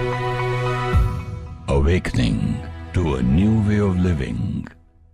Awakening to a new way of living.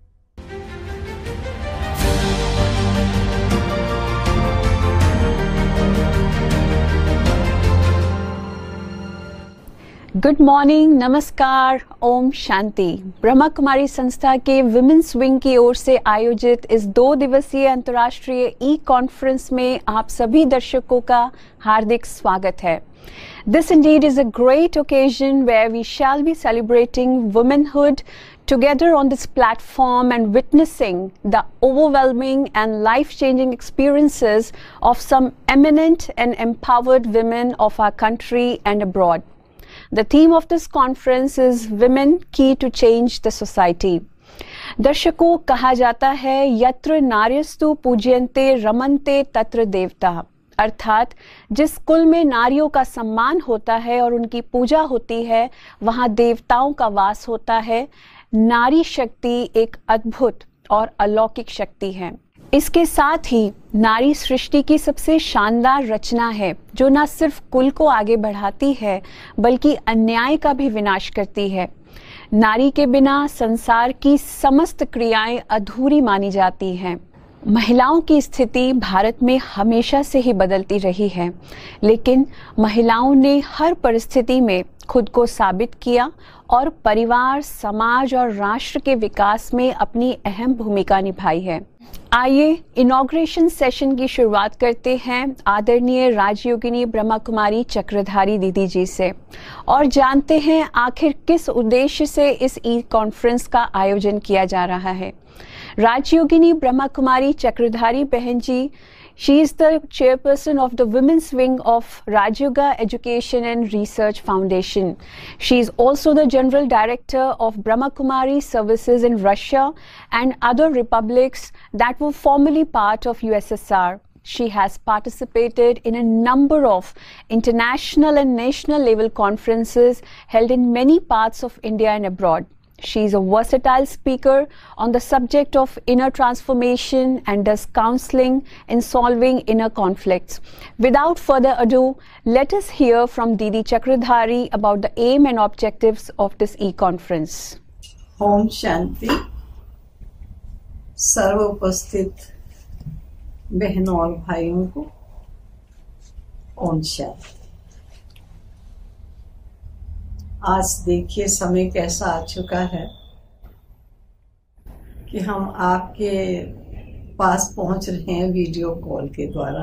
Good morning, नमस्कार, ओम शांति। ब्रह्मा कुमारी संस्था के विमेंस विंग की ओर से आयोजित इस 2 दिवसीय अंतर्राष्ट्रीय ई कॉन्फ्रेंस में आप सभी दर्शकों का हार्दिक स्वागत है। This indeed is a great occasion where we shall be celebrating womanhood together on this platform and witnessing the overwhelming and life-changing experiences of some eminent and empowered women of our country and abroad. The theme of this conference is Women Key to Change the Society. दर्शकों, कहा जाता है यत्र नार्यस्तु पूज्यन्ते रमन्ते तत्र देवता, अर्थात जिस कुल में नारियों का सम्मान होता है और उनकी पूजा होती है वहां देवताओं का वास होता है। नारी शक्ति एक अद्भुत और अलौकिक शक्ति है। इसके साथ ही नारी सृष्टि की सबसे शानदार रचना है जो न सिर्फ कुल को आगे बढ़ाती है बल्कि अन्याय का भी विनाश करती है। नारी के बिना संसार की समस्त क्रियाएं अधूरी मानी जाती हैं। महिलाओं की स्थिति भारत में हमेशा से ही बदलती रही है, लेकिन महिलाओं ने हर परिस्थिति में खुद को साबित किया और परिवार, समाज और राष्ट्र के विकास में अपनी अहम भूमिका निभाई है। आइए इनॉग्रेशन सेशन की शुरुआत करते हैं आदरणीय राजयोगिनी ब्रह्मा कुमारी चक्रधारी दीदी जी से और जानते हैं आखिर किस उद्देश्य से इस ई कॉन्फ्रेंस का आयोजन किया जा रहा है। राजयोगिनी ब्रह्मा कुमारी चक्रधारी बहन जी, she is the chairperson of the women's wing of Raj Yoga Education and Research Foundation. She is also the general director of Brahma Kumari services in Russia and other republics that were formerly part of USSR. She has participated in a number of international and national level conferences held in many parts of India and abroad. She is a versatile speaker on the subject of inner transformation and does counseling in solving inner conflicts. Without further ado, let us hear from Didi Chakradhari about the aim and objectives of this e-conference. Om Shanti। सर्व उपस्थित बहनों और भाइयों को ओम शांति। आज देखिए समय कैसा आ चुका है कि हम आपके पास पहुंच रहे हैं वीडियो कॉल के द्वारा,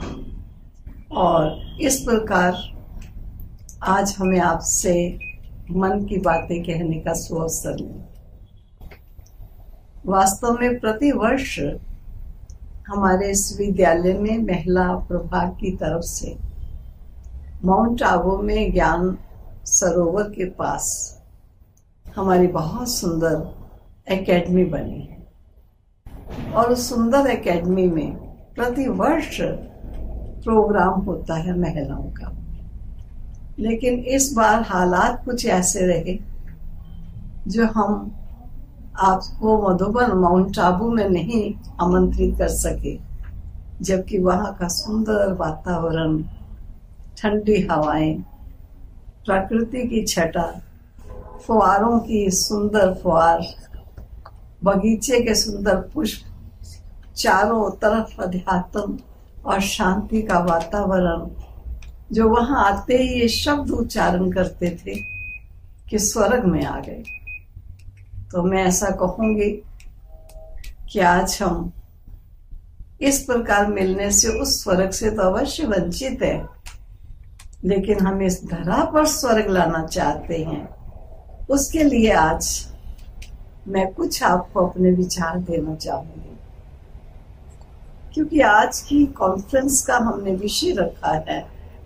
और इस प्रकार आज हमें आपसे मन की बातें कहने का सुअवसर मिला। वास्तव में प्रतिवर्ष हमारे इस विद्यालय में महिला प्रभाग की तरफ से माउंट आबू में ज्ञान सरोवर के पास हमारी बहुत सुंदर एकेडमी बनी है और उस सुंदर एकेडमी में प्रतिवर्ष प्रोग्राम होता है महिलाओं का। लेकिन इस बार हालात कुछ ऐसे रहे जो हम आपको मधुबन माउंट आबू में नहीं आमंत्रित कर सके, जबकि वहां का सुंदर वातावरण, ठंडी हवाएं, प्रकृति की छटा, फुहारों की सुंदर फुहार, बगीचे के सुंदर पुष्प, चारों तरफ अध्यात्म और शांति का वातावरण, जो वहां आते ही ये शब्द उच्चारण करते थे कि स्वर्ग में आ गए। तो मैं ऐसा कहूंगी कि आज हम इस प्रकार मिलने से उस स्वर्ग से तो अवश्य वंचित है, लेकिन हम इस धरा पर स्वर्ग लाना चाहते हैं। उसके लिए आज मैं कुछ आपको अपने विचार देना चाहूंगी, क्योंकि आज की कॉन्फ्रेंस का हमने विषय रखा है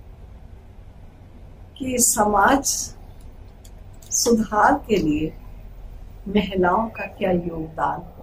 कि समाज सुधार के लिए महिलाओं का क्या योगदान हो।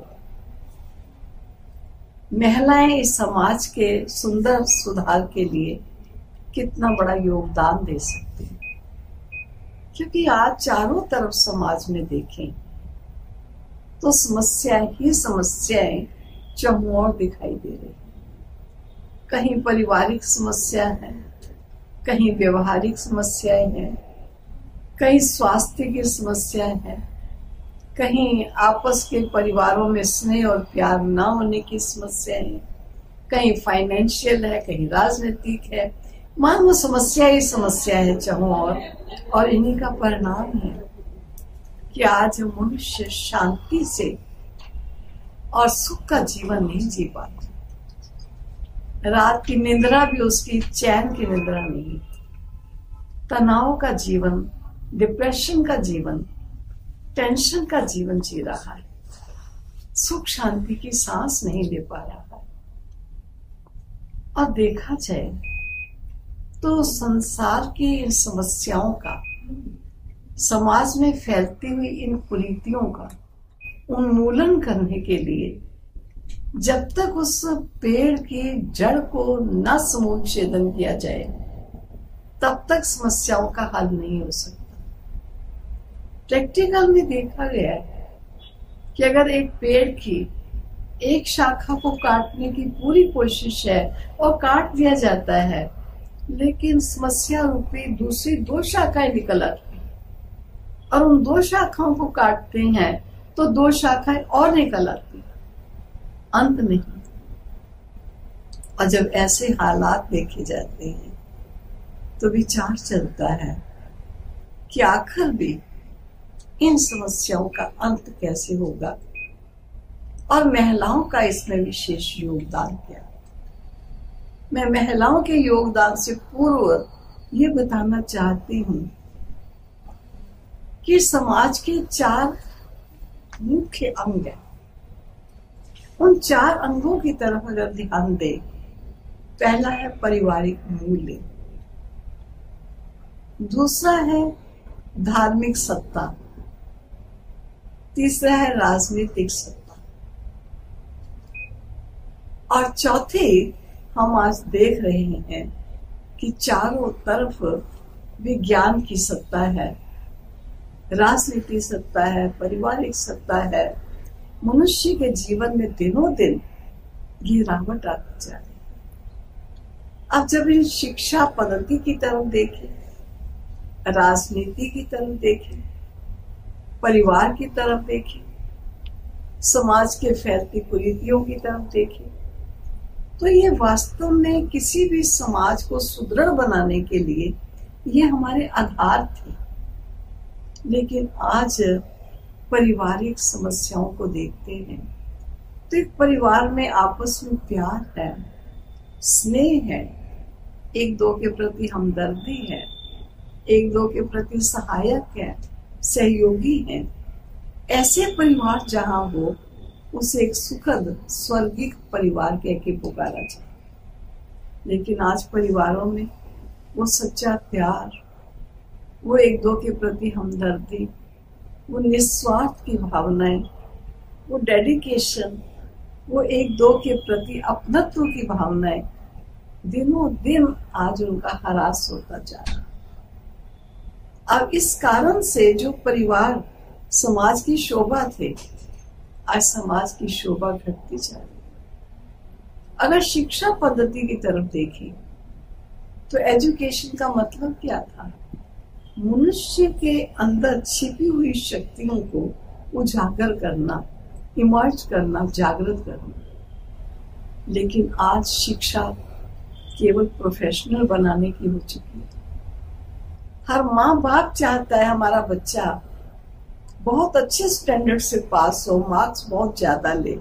महिलाएं इस समाज के सुंदर सुधार के लिए कितना बड़ा योगदान दे सकती हैं, क्योंकि आज चारों तरफ समाज में देखें तो समस्याएं ही समस्याएं चहुओर दिखाई दे रही। कहीं पारिवारिक समस्या है, कहीं व्यवहारिक समस्याएं हैं, कहीं स्वास्थ्य की समस्या है, कहीं आपस के परिवारों में स्नेह और प्यार ना होने की समस्या है, कहीं फाइनेंशियल है, कहीं राजनीतिक है। मान वो समस्या ही समस्या है चाहों और इन्हीं का परिणाम है कि आज मनुष्य शांति से और सुख का जीवन नहीं जी पाता। रात की निद्रा भी उसकी चैन की निद्रा नहीं, तनाव का जीवन, डिप्रेशन का जीवन, टेंशन का जीवन जी रहा है, सुख शांति की सांस नहीं ले पा रहा है। और देखा जाए तो संसार की इन समस्याओं का, समाज में फैलती हुई इन कुरीतियों का उन्मूलन करने के लिए जब तक उस पेड़ की जड़ को न समूलछेदन किया जाए तब तक समस्याओं का हल नहीं हो सकता। प्रैक्टिकल में देखा गया है कि अगर एक पेड़ की एक शाखा को काटने की पूरी कोशिश है और काट दिया जाता है, लेकिन समस्या रूपी दूसरी 2 शाखाएं निकल आती हैं और उन 2 शाखाओं को काटते हैं तो 2 शाखाएं और निकल आती, अंत नहीं। और जब ऐसे हालात देखे जाते हैं तो विचार चलता है कि आखिर भी इन समस्याओं का अंत कैसे होगा और महिलाओं का इसमें विशेष योगदान क्या। मैं महिलाओं के योगदान से पूर्व ये बताना चाहती हूँ कि समाज के 4 मुख्य अंग हैं। उन 4 अंगों की तरफ अगर ध्यान दें, पहला है पारिवारिक मूल्य, दूसरा है धार्मिक सत्ता, तीसरा है राजनीतिक सत्ता और चौथे हम आज देख रहे हैं कि चारों तरफ विज्ञान की सत्ता है, राजनीतिक सत्ता है, पारिवारिक सत्ता है। मनुष्य के जीवन में दिनों दिन गिरावट आती जा रही है। अब जब इन शिक्षा पद्धति की तरफ देखें, राजनीति की तरफ देखें, परिवार की तरफ देखें, समाज के फैलती कुरीतियों की तरफ देखें, तो ये वास्तव में किसी भी समाज को सुदृढ़ बनाने के लिए ये हमारे आधार थे। लेकिन आज पारिवारिक समस्याओं को देखते हैं तो एक परिवार में आपस में प्यार है, स्नेह है, एक दो के प्रति हमदर्दी है, एक दो के प्रति सहायक है, सहयोगी है। ऐसे परिवार जहां हो उसे एक सुखद स्वर्गीय परिवार कह के पुकारा जाए। लेकिन आज परिवारों में वो सच्चा प्यार, वो एक दो के प्रति हमदर्दी, वो निस्वार्थ की भावनाएं, वो डेडिकेशन, वो एक दो के प्रति अपनत्व की भावनाएं दिनों दिन आज उनका ह्रास होता जा रहा है। अब इस कारण से जो परिवार समाज की शोभा थे, आज समाज की शोभा घटती जा रही। अगर शिक्षा पद्धति की तरफ देखें तो एजुकेशन का मतलब क्या था? मनुष्य के अंदर छिपी हुई शक्तियों को उजागर करना, इमर्ज करना, जागृत करना। लेकिन आज शिक्षा केवल प्रोफेशनल बनाने की हो चुकी है। हर माँ बाप चाहता है हमारा बच्चा बहुत अच्छे स्टैंडर्ड से पास हो, मार्क्स बहुत ज्यादा ले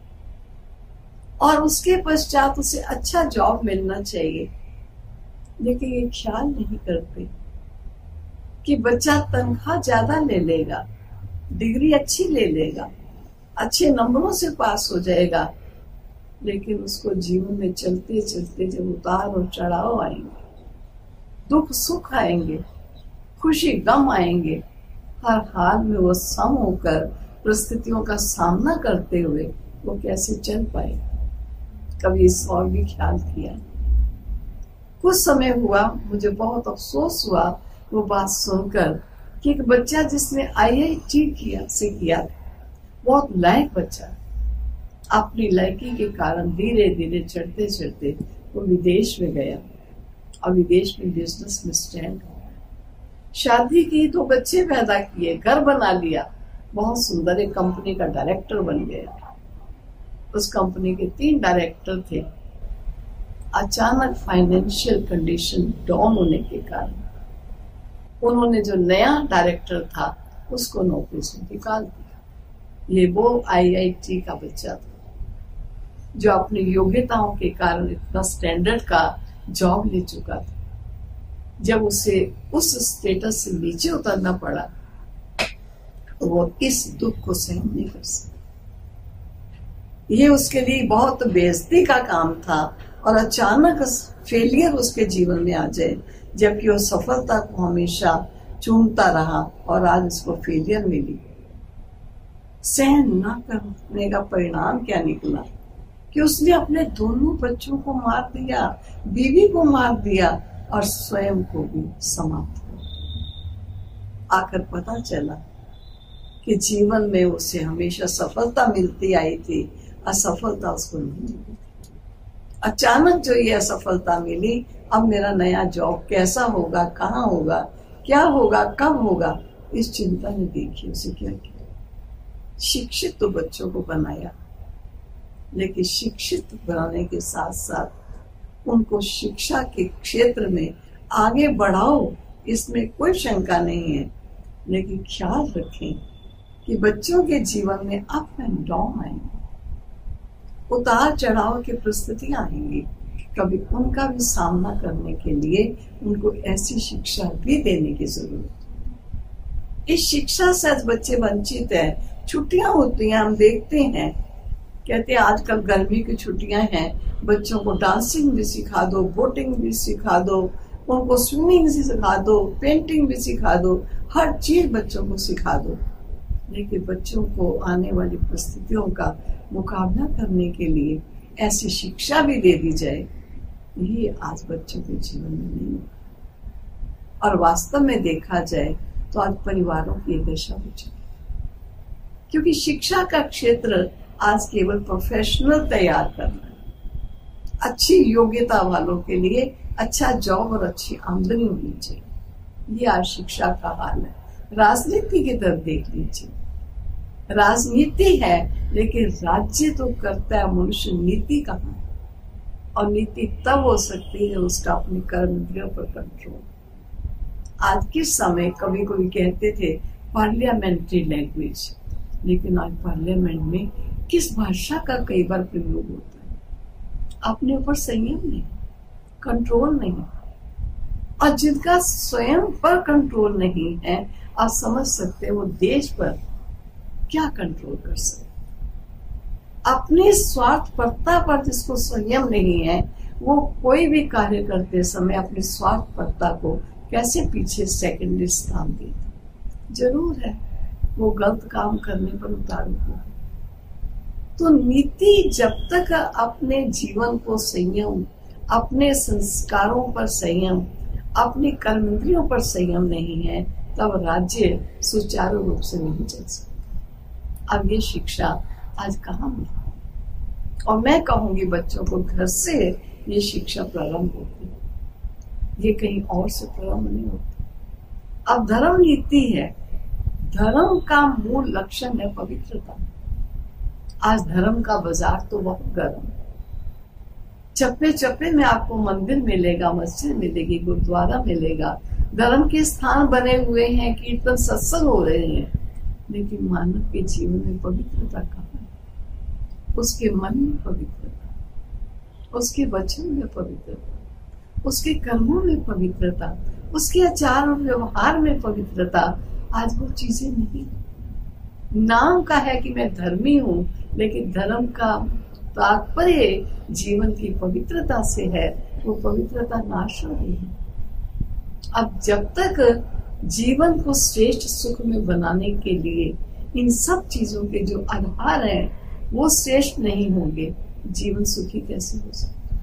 और उसके पश्चात उसे अच्छा जॉब मिलना चाहिए। लेकिन ये ख्याल नहीं करते कि बच्चा तनख्वाह ज्यादा ले लेगा, डिग्री अच्छी ले लेगा, अच्छे नंबरों से पास हो जाएगा, लेकिन उसको जीवन में चलते चलते जब उतार और चढ़ाव आएंगे, दुख सुख आएंगे, खुशी गम आएंगे, हर हाल में वो सम होकर परिस्थितियों का सामना करते हुए वो कैसे चल पाएगा? कभी इस और भी ख्याल किया? कुछ समय हुआ, मुझे बहुत अफसोस हुआ वो बात सुनकर कि एक बच्चा जिसने IIT किया था, बहुत लायक बच्चा, अपनी लायकी के कारण धीरे धीरे चढ़ते चढ़ते वो विदेश में गया और विदेश में बिजनेस में स्टैंड हुआ। शादी की, 2 बच्चे पैदा किए, घर बना लिया, बहुत सुंदर एक कंपनी का डायरेक्टर बन गया। उस कंपनी के 3 डायरेक्टर थे। अचानक फाइनेंशियल कंडीशन डाउन होने के कारण उन्होंने जो नया डायरेक्टर था उसको नौकरी से निकाल दिया। ये वो IIT का बच्चा था जो अपनी योग्यताओं के कारण इतना स्टैंडर्ड का जॉब ले चुका था। जब उसे उस स्टेटस से नीचे उतरना पड़ा तो वो इस दुख को सहन नहीं कर सका। ये उसके लिए बहुत बेइज्जती का काम था और अचानक फेलियर उसके जीवन में आ जाए, जबकि वो सफलता को हमेशा चूमता रहा और आज उसको फेलियर मिली। सहन न करने का परिणाम क्या निकला कि उसने अपने दोनों बच्चों को मार दिया, बीवी को मार दिया और स्वयं को भी समाप्त किया। आकर पता चला कि जीवन में उसे हमेशा सफलता मिलती आई थी, असफलता उसको नहीं मिली। अचानक जो ये असफलता मिली, अब मेरा नया जॉब कैसा होगा, कहाँ होगा, क्या होगा, कब होगा, इस चिंता ने देखी उसे क्या किया। शिक्षित तो बच्चों को बनाया, लेकिन शिक्षित बनाने के साथ साथ उनको शिक्षा के क्षेत्र में आगे बढ़ाओ, इसमें कोई शंका नहीं है। लेकिन ख्याल रखें कि बच्चों के जीवन में अप एंड डाउन आएंगे, उतार चढ़ाव की परिस्थितियां आएंगी। कभी उनका भी सामना करने के लिए उनको ऐसी शिक्षा भी देने की जरूरत है। इस शिक्षा से आज बच्चे वंचित हैं। छुट्टियां होती हैं, हम देखते हैं, कहते हैं आजकल गर्मी की छुट्टियां हैं, बच्चों को डांसिंग भी सिखा दो, बोटिंग भी सिखा दो, उनको स्विमिंग भी सिखा दो, पेंटिंग भी सिखा दो, हर चीज बच्चों को सिखा दो। लेकिन बच्चों को आने वाली परिस्थितियों का मुकाबला करने के लिए ऐसी शिक्षा भी दे दी जाए, ये आज बच्चों के जीवन में नहीं होगा। और वास्तव में देखा जाए तो आज परिवारों की दशा हो चुकी है, क्योंकि शिक्षा का क्षेत्र आज केवल प्रोफेशनल तैयार करना है, अच्छी योग्यता वालों के लिए अच्छा जॉब और अच्छी आमदनी होनी चाहिए। ये आज शिक्षा का हाल है। राजनीति की तरफ देख लीजिए, राजनीति है लेकिन राज्य तो करता है मनुष्य, नीति कहाँ है? और नीति तब हो सकती है उसका अपने कर्म इंद्रियों पर कंट्रोल। आज के समय कभी कभी कहते थे पार्लियामेंट्री लैंग्वेज, लेकिन आज पार्लियामेंट में किस भाषा का कई बार प्रयोग होता है? अपने ऊपर संयम नहीं, कंट्रोल नहीं। और जिनका स्वयं पर कंट्रोल नहीं है, आप समझ सकते हैं वो देश पर क्या कंट्रोल कर सकते। अपनी स्वार्थपरता पर जिसको संयम नहीं है, वो कोई भी कार्य करते समय अपनी स्वार्थपरता को कैसे पीछे सेकेंडरी स्थान देते। जरूर है वो गलत काम करने पर उतारू हो। तो नीति जब तक अपने जीवन को संयम, अपने संस्कारों पर संयम, अपनी कर्मेंद्रियों पर संयम नहीं है, तब राज्य सुचारू रूप से नहीं चल सकता। अब ये शिक्षा आज कहाँ मिली? और मैं कहूंगी बच्चों को घर से ये शिक्षा प्रारंभ होती है, ये कहीं और से प्रारंभ नहीं होती। अब धर्म नीति है, धर्म का मूल लक्षण है पवित्रता। आज धर्म का बाजार तो बहुत गर्म है। चप्पे चप्पे में आपको मंदिर मिलेगा, मस्जिद मिलेगी, गुरुद्वारा मिलेगा, धर्म के स्थान बने हुए हैं, कीर्तन सत्संग हो रहे हैं, लेकिन मानव के जीवन में पवित्रता कहाँ है? उसके मन में पवित्रता, उसके वचन में पवित्रता, उसके कर्मों में पवित्रता, उसके आचार और व्यवहार में पवित्रता। आज वो चीजें नहीं। नाम का है कि मैं धर्मी हूं, लेकिन धर्म का तात्पर्य जीवन की पवित्रता से है, वो पवित्रता नाश हो रही है। अब जब तक जीवन को श्रेष्ठ सुख में बनाने के लिए इन सब चीजों के जो आधार हैं वो श्रेष्ठ नहीं होंगे, जीवन सुखी कैसे हो सकता?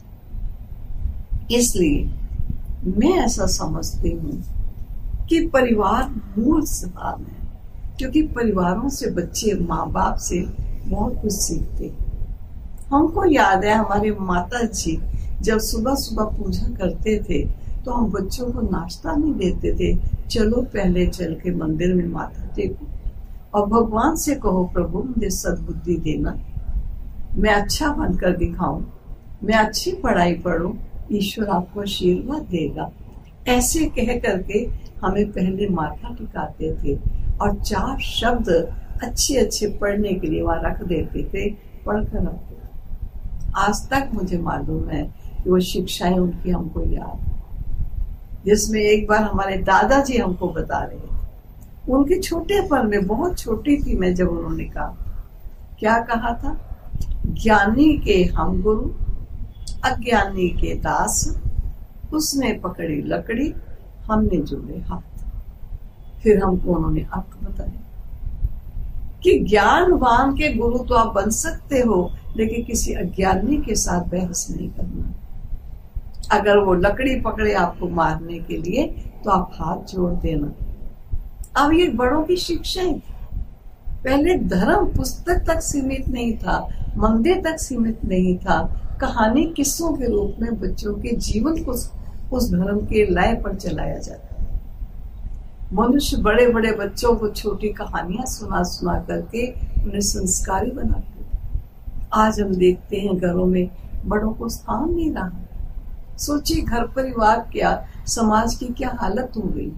इसलिए मैं ऐसा समझती हूँ कि परिवार मूल स्थान है, क्योंकि परिवारों से बच्चे माँ बाप से बहुत कुछ सीखते हैं। हमको याद है हमारे माता जी जब सुबह सुबह पूजा करते थे तो हम बच्चों को नाश्ता नहीं देते थे, चलो पहले चल के मंदिर में माथा टेको और भगवान से कहो, प्रभु मुझे सद्बुद्धि देना, मैं अच्छा बनकर दिखाऊं, मैं अच्छी पढ़ाई पढ़ूं, ईश्वर आपको आशीर्वाद देगा। ऐसे कह करके हमें पहले माथा टिकाते थे और 4 शब्द अच्छे अच्छे पढ़ने के लिए वहां रख देते थे, पढ़कर आते थे। आज तक मुझे मालूम है कि वो शिक्षाएं उनकी हमको याद, जिसमें एक बार हमारे दादाजी हमको बता रहे थे, उनके छोटेपन में, बहुत छोटी थी मैं जब, उन्होंने कहा, क्या कहा था, ज्ञानी के हम गुरु, अज्ञानी के दास, उसने पकड़ी लकड़ी, हमने जोड़े हाथ। फिर हमको उन्होंने अर्थ बताया कि ज्ञानवान के गुरु तो आप बन सकते हो, लेकिन किसी अज्ञानी के साथ बहस नहीं करना। अगर वो लकड़ी पकड़े आपको मारने के लिए तो आप हाथ जोड़ देना। अब ये बड़ों की शिक्षा है। पहले धर्म पुस्तक तक सीमित नहीं था, मंदिर तक सीमित नहीं था, कहानी किस्सों के रूप में बच्चों के जीवन को उस धर्म के लय पर चलाया जाता। मनुष्य बड़े बड़े बच्चों को छोटी कहानियां सुना सुना करके उन्हें संस्कारी बनाते। आज हम देखते हैं घरों में बड़ों को स्थान नहीं रहा। सोचिए घर परिवार क्या, समाज की क्या हालत हो गई।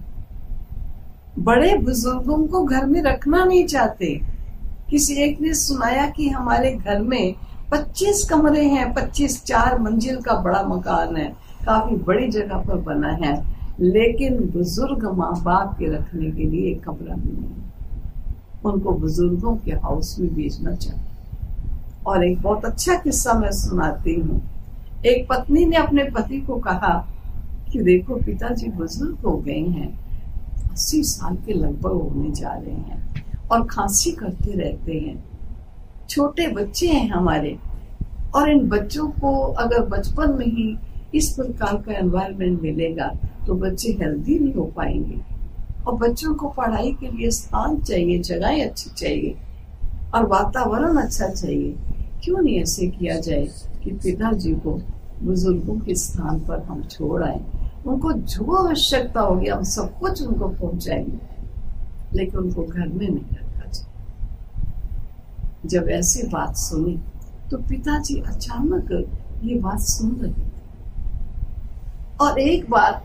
बड़े बुजुर्गों को घर में रखना नहीं चाहते। किसी एक ने सुनाया कि हमारे घर में 25 कमरे हैं, 25 4 मंजिल का बड़ा मकान है, काफी बड़ी जगह पर बना है, लेकिन बुजुर्ग माँ बाप के रखने के लिए एक कमरा भी नहीं। उनको बुजुर्गों के हाउस में भेजना चाहिए। और एक बहुत अच्छा किस्सा मैं सुनाती हूँ। एक पत्नी ने अपने पति को कहा कि देखो पिताजी बुजुर्ग हो गए हैं, 80 साल के लगभग होने जा रहे हैं और खांसी करते रहते हैं, छोटे बच्चे हैं हमारे, और इन बच्चों को अगर बचपन में ही इस प्रकार का एनवायरनमेंट मिलेगा तो बच्चे हेल्दी नहीं हो पाएंगे। और बच्चों को पढ़ाई के लिए स्थान चाहिए, जगह अच्छी चाहिए और वातावरण अच्छा चाहिए। क्यों नहीं ऐसे किया जाए कि पिताजी को बुजुर्गों के स्थान पर हम छोड़ आए, उनको जो आवश्यकता होगी हम सब कुछ उनको पहुंचाएंगे, लेकिन उनको घर में नहीं रखा जाए। जब ऐसी बात सुनी तो पिताजी अचानक ये बात सुन रहे थे। और एक बार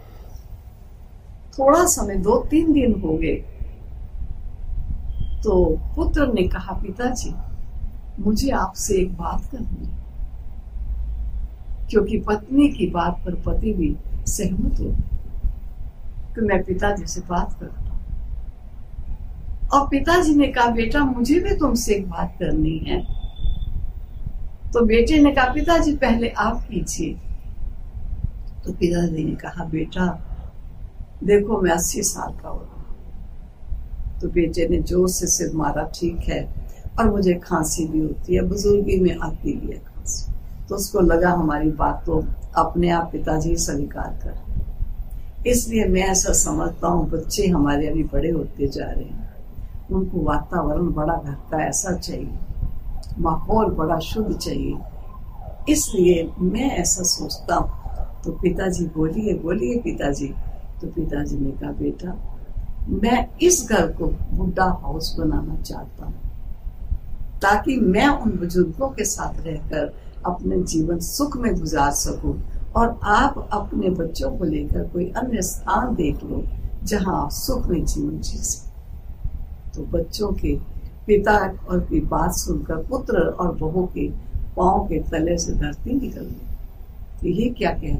थोड़ा समय 2-3 दिन हो गए तो पुत्र ने कहा, पिताजी मुझे आपसे एक बात करनी है। क्योंकि पत्नी की बात पर पति भी सहमत हो तो मैं पिताजी से बात करता हूं। और पिताजी ने कहा, बेटा मुझे भी तुमसे एक बात करनी है। तो बेटे ने कहा, पिताजी पहले आप कीजिए। तो पिताजी ने कहा, बेटा देखो मैं 80 साल का हो रहा। तो बेटे ने जोर से सिर मारा, ठीक है, और मुझे खांसी भी होती है, बुजुर्गी में आती भी है खांसी। तो उसको लगा हमारी बात तो अपने आप पिताजी स्वीकार कर। इसलिए मैं ऐसा समझता हूँ बच्चे हमारे अभी बड़े होते जा रहे हैं, उनको वातावरण बड़ा घर का ऐसा चाहिए, माहौल बड़ा शुद्ध चाहिए। इसलिए मैं ऐसा सोचता हूँ। तो पिताजी बोलिए बोलिए पिताजी। तो पिताजी ने कहा, बेटा मैं इस घर को बुड्ढा हाउस बनाना चाहता हूँ, ताकि मैं उन बुजुर्गों के साथ रहकर अपने जीवन सुख में गुजार सकूं, और आप अपने बच्चों को लेकर कोई अन्य स्थान देख लो जहां आप सुख में जीवन जी सकें। तो बच्चों के पिता और की बात सुनकर पुत्र और बहू के पांव के तले से धरती निकल गई। तो ये क्या कह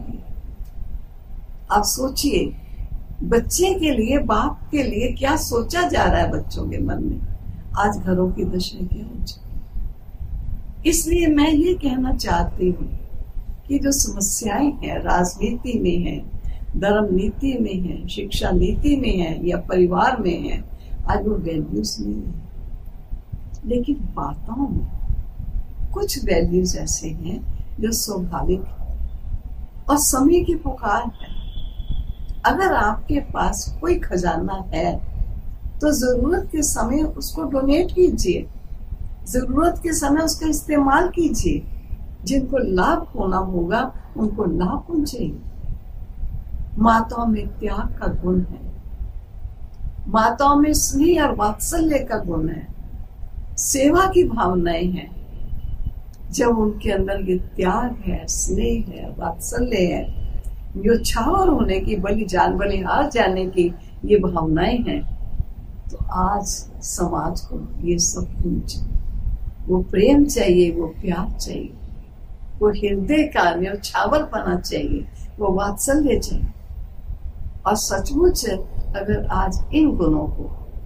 दिया। आप सोचिए, बच्चे के लिए, बाप के लिए क्या सोचा जा रहा है बच्चों के मन में। आज घरों की दशा क्या हो चुकी। इसलिए मैं ये कहना चाहती हूँ कि जो समस्याएं हैं, राजनीति में है, धर्म नीति में है, शिक्षा नीति में है या परिवार में है, आज वो वैल्यूज नहीं है। लेकिन वार्ताओं में कुछ वैल्यूज ऐसे हैं जो स्वाभाविक है और समय की पुकार है। अगर आपके पास कोई खजाना है तो जरूरत के समय उसको डोनेट कीजिए, जरूरत के समय उसका इस्तेमाल कीजिए। जिनको लाभ होना होगा उनको लाभ पहुंचाइए। माताओं में त्याग का गुण है, माताओं में स्नेह और वात्सल्य का गुण है, सेवा की भावनाएं हैं। जब उनके अंदर ये त्याग है, स्नेह है, वात्सल्य है, न्योछावर होने की, बलिहार जाने की ये भावनाएं हैं, तो आज समाज को ये सब कुछ, वो प्रेम चाहिए, वो प्यार चाहिए, वो हृदय का न्योछावरपना चाहिए, वो वात्सल्य चाहिए। और सचमुच अगर आज इन गुणों को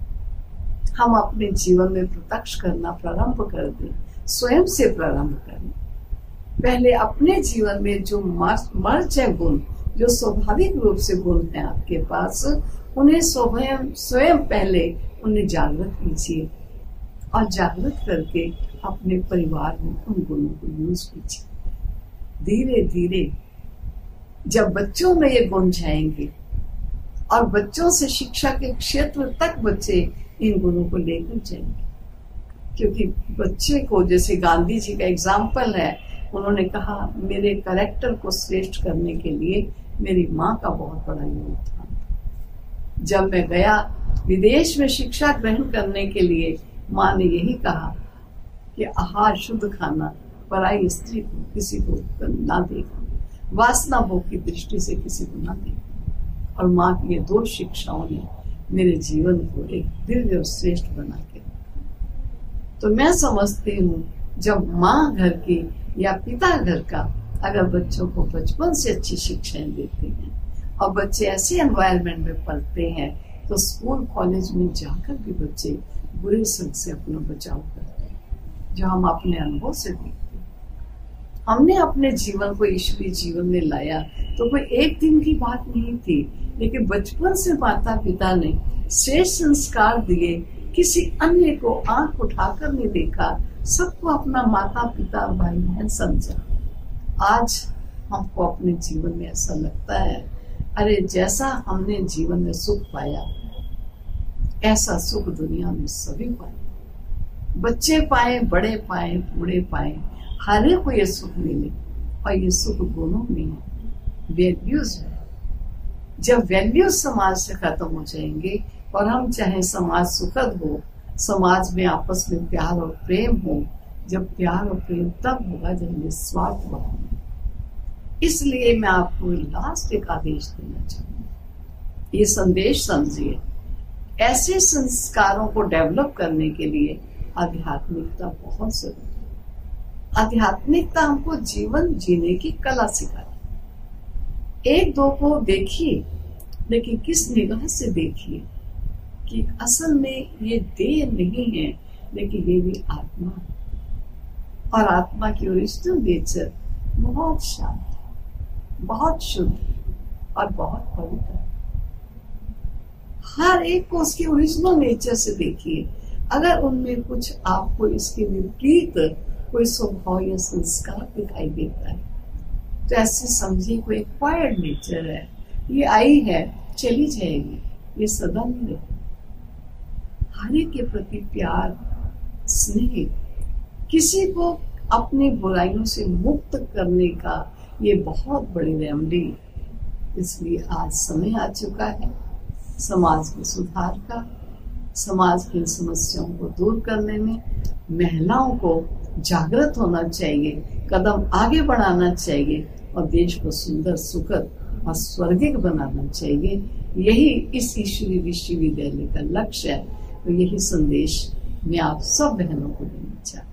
हम अपने जीवन में प्रत्यक्ष करना प्रारंभ कर दें, स्वयं से प्रारंभ करें, पहले अपने जीवन में जो मर्ज है गुण, जो स्वाभाविक रूप से गुण है आपके पास, उन्हें स्वयं पहले उन्हें जागृत कीजिए और जागृत करके अपने परिवार में उन गुणों को यूज कीजिए। धीरे धीरे जब बच्चों में ये गुण जाएंगे और बच्चों से शिक्षा के क्षेत्र तक बच्चे इन गुणों को लेकर जाएंगे, क्योंकि बच्चे को, जैसे गांधी जी का एग्जाम्पल है, उन्होंने कहा मेरे कैरेक्टर को श्रेष्ठ करने के लिए मेरी माँ का बहुत बड़ा योगदान था। जब मैं गया विदेश में शिक्षा ग्रहण करने के लिए, माँ ने यही कहा कि आहार शुद्ध खाना, पराई स्त्री को किसी को ना देखा, वासना भोग की दृष्टि से किसी को ना देखा। और माँ की ये 2 शिक्षाओं ने मेरे जीवन को एक दिव्य और श्रेष्ठ बना के रखा। तो मैं समझती हूँ जब माँ घर की या पिता घर का अगर बच्चों को बचपन से अच्छी शिक्षाएं देते हैं और बच्चे ऐसे एनवायरनमेंट में पढ़ते हैं, तो स्कूल कॉलेज में जाकर भी बच्चे बुरे संग से अपना बचाव करते हैं, जो हम अपने अनुभव से देखते हैं। हमने अपने जीवन को ईश्वरीय जीवन में लाया तो कोई एक दिन की बात नहीं थी, लेकिन बचपन से माता पिता ने श्रेष्ठ संस्कार दिए, किसी अन्य को आंख उठाकर नहीं देखा, सबको अपना माता पिता भाई बहन समझा। आज हमको अपने जीवन में ऐसा लगता है, अरे जैसा हमने जीवन में सुख पाया, ऐसा सुख दुनिया में सभी पाए, बच्चे पाए, बड़े पाए, बूढ़े पाए, हर एक को ये सुख मिले। और ये सुख गुणों में है, वैल्यूज है। जब वैल्यूज समाज से खत्म हो जाएंगे और हम चाहे समाज सुखद हो, समाज में आपस में प्यार और प्रेम हो, जब प्यार और प्रेम तब होगा जब निस्वार्थ होगा। इसलिए मैं आपको लास्ट एक आदेश देना चाहूंगी, ये संदेश समझिए। ऐसे संस्कारों को डेवलप करने के लिए आध्यात्मिकता बहुत जरूरी है। आध्यात्मिकता हमको जीवन जीने की कला सिखाती। एक दो को देखिए, लेकिन किस निगाह से देखिए कि असल में ये देह नहीं है, लेकिन ये भी आत्मा है। और आत्मा की ओरिजिनल नेचर बहुत शांत, बहुत शुद्ध और बहुत पवित्र। हर एक को उसके ओरिजिनल नेचर से देखिए। अगर उनमें कुछ आपको इसके विपरीत कोई स्वभाव या संस्कार दिखाई देता है, तो ऐसे समझिए कोई एक्वायर्ड नेचर है, ये आई है चली जाएगी, ये सदा नहीं रहेगी। हर एक के प्रति प्यार, स्नेह, किसी को अपनी बुराइयों से मुक्त करने का ये बहुत बड़ी रेमेडी। इसलिए आज समय आ चुका है समाज के सुधार का, समाज की समस्याओं को दूर करने में महिलाओं को जागृत होना चाहिए, कदम आगे बढ़ाना चाहिए और देश को सुंदर, सुखद और स्वर्गिक बनाना चाहिए। यही इस ईश्वरीय विश्वविद्यालय का लक्ष्य है। तो यही संदेश मैं आप सब बहनों को देना चाहती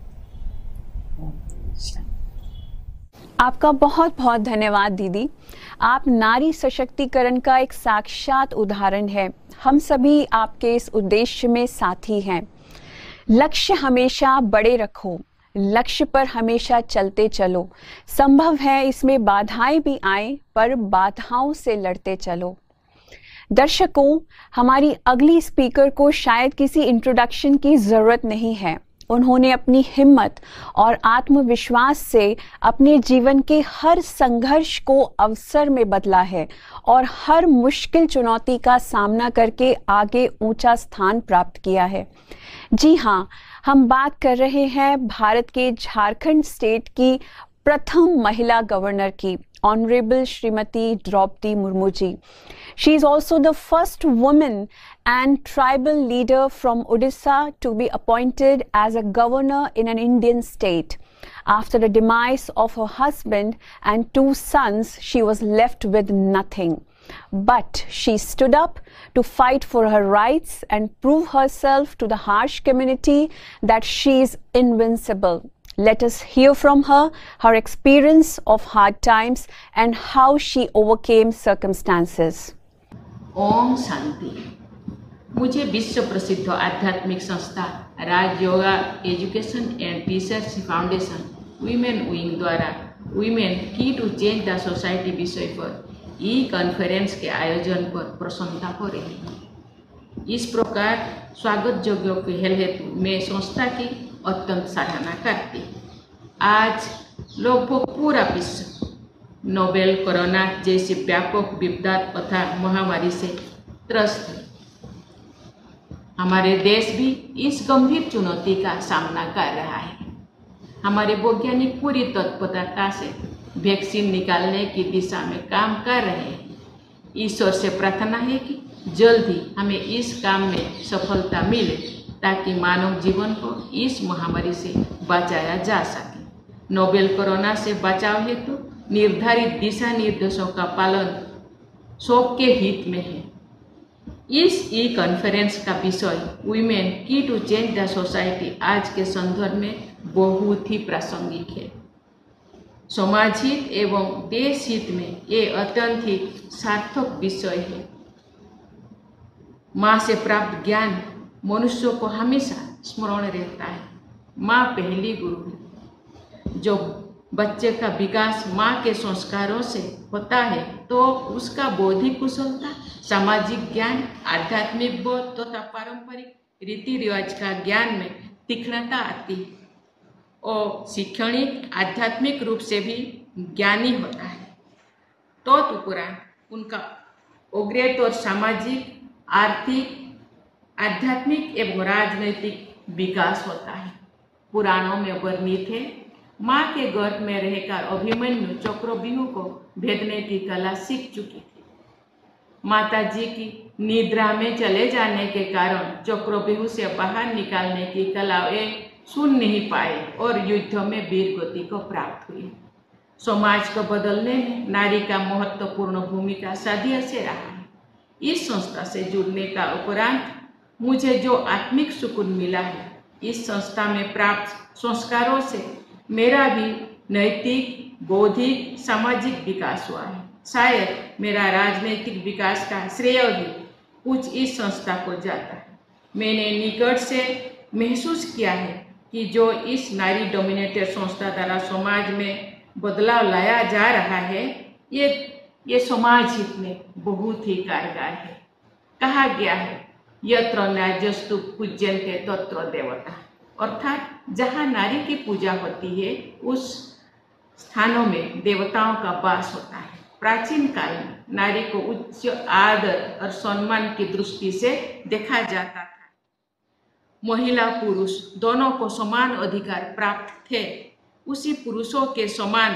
हूँ। आपका बहुत बहुत धन्यवाद दीदी। आप नारी सशक्तिकरण का एक साक्षात उदाहरण है। हम सभी आपके इस उद्देश्य में साथी हैं। लक्ष्य हमेशा बड़े रखो, लक्ष्य पर हमेशा चलते चलो। संभव है इसमें बाधाएं भी आए, पर बाधाओं से लड़ते चलो। दर्शकों, हमारी अगली स्पीकर को शायद किसी इंट्रोडक्शन की जरूरत नहीं है। उन्होंने अपनी हिम्मत और आत्मविश्वास से अपने जीवन के हर संघर्ष को अवसर में बदला है और हर मुश्किल चुनौती का सामना करके आगे ऊंचा स्थान प्राप्त किया है। जी हाँ, हम बात कर रहे हैं भारत के झारखंड स्टेट की प्रथम महिला गवर्नर की, Honorable Srimati Draupadi Murmu ji. She is also the first woman and tribal leader from Odisha to be appointed as a governor in an Indian state. After the demise of her husband and 2 sons, she was left with nothing. But she stood up to fight for her rights and prove herself to the harsh community that she is invincible. Let us hear from her, her experience of hard times and how she overcame circumstances. ओम शांति। मुझे विश्व प्रसिद्ध आध्यात्मिक संस्था Raj Yoga Education and Research Foundation Women Wing द्वारा women key to change the society विषय पर ई conference के आयोजन पर प्रसन्नता हो रही है। इस प्रकार स्वागत योग्य पहल हेतु मैं संस्था की अत्यंत सराहना करती। आज लगभग पूरा विश्व नोवेल कोरोना जैसे व्यापक विपदा तथा महामारी से त्रस्त है। हमारे देश भी इस गंभीर चुनौती का सामना कर रहा है। हमारे वैज्ञानिक पूरी तत्परता से वैक्सीन निकालने की दिशा में काम कर रहे हैं। ईश्वर से प्रार्थना है कि जल्द ही हमें इस काम में सफलता मिले ताकि मानव जीवन को इस महामारी से बचाया जा सके। नोवेल कोरोना से बचाव हेतु निर्धारित दिशा निर्देशों का पालन सबके हित में है। इस ई कॉन्फ्रेंस का विषय women key to change the society आज के संदर्भ में बहुत ही प्रासंगिक है। समाज हित एवं देश हित में ये अत्यंत ही सार्थक विषय है। माँ से प्राप्त ज्ञान मनुष्य को हमेशा स्मरण रहता है। माँ पहली गुरु है। जो बच्चे का विकास माँ के संस्कारों से होता है तो उसका बौद्धिक कुशलता, सामाजिक ज्ञान, आध्यात्मिक बोध तथा पारंपरिक रीति रिवाज का ज्ञान में तीक्ष्णता आती है और शैक्षणिक आध्यात्मिक रूप से भी ज्ञानी होता है। तो उपरांत उनका अग्रतर सामाजिक, आर्थिक, आध्यात्मिक एवं राजनैतिक विकास होता है। पुराणों में वर्णित है, माँ के गर्भ में रहकर अभिमन्यु चक्रव्यूह को भेदने की कला सीख चुकी थी। माता जी की निद्रा में चले जाने के कारण चक्रव्यूह से बाहर निकालने की कला वे सुन नहीं पाए और युद्ध में वीर गति को प्राप्त हुई। समाज को बदलने में नारी का महत्वपूर्ण भूमिका सदियों से रहा है। इस संस्था से जुड़ने का उपरांत मुझे जो आत्मिक सुकून मिला है, इस संस्था में प्राप्त संस्कारों से मेरा भी नैतिक, बौद्धिक, सामाजिक विकास हुआ है। शायद मेरा राजनीतिक विकास का श्रेय भी कुछ इस संस्था को जाता है। मैंने निकट से महसूस किया है कि जो इस नारी डोमिनेटेड संस्था द्वारा समाज में बदलाव लाया जा रहा है, ये समाज हित में बहुत ही कारगर है। कहा गया है, यत्र नार्यस्तु पूज्यन्ते तत्र देवता, अर्थात जहाँ नारी की पूजा होती है उस स्थानों में देवताओं का वास होता है। प्राचीन काल में नारी को उच्च आदर और सम्मान की दृष्टि से देखा जाता था। महिला पुरुष दोनों को समान अधिकार प्राप्त थे। उसी पुरुषों के समान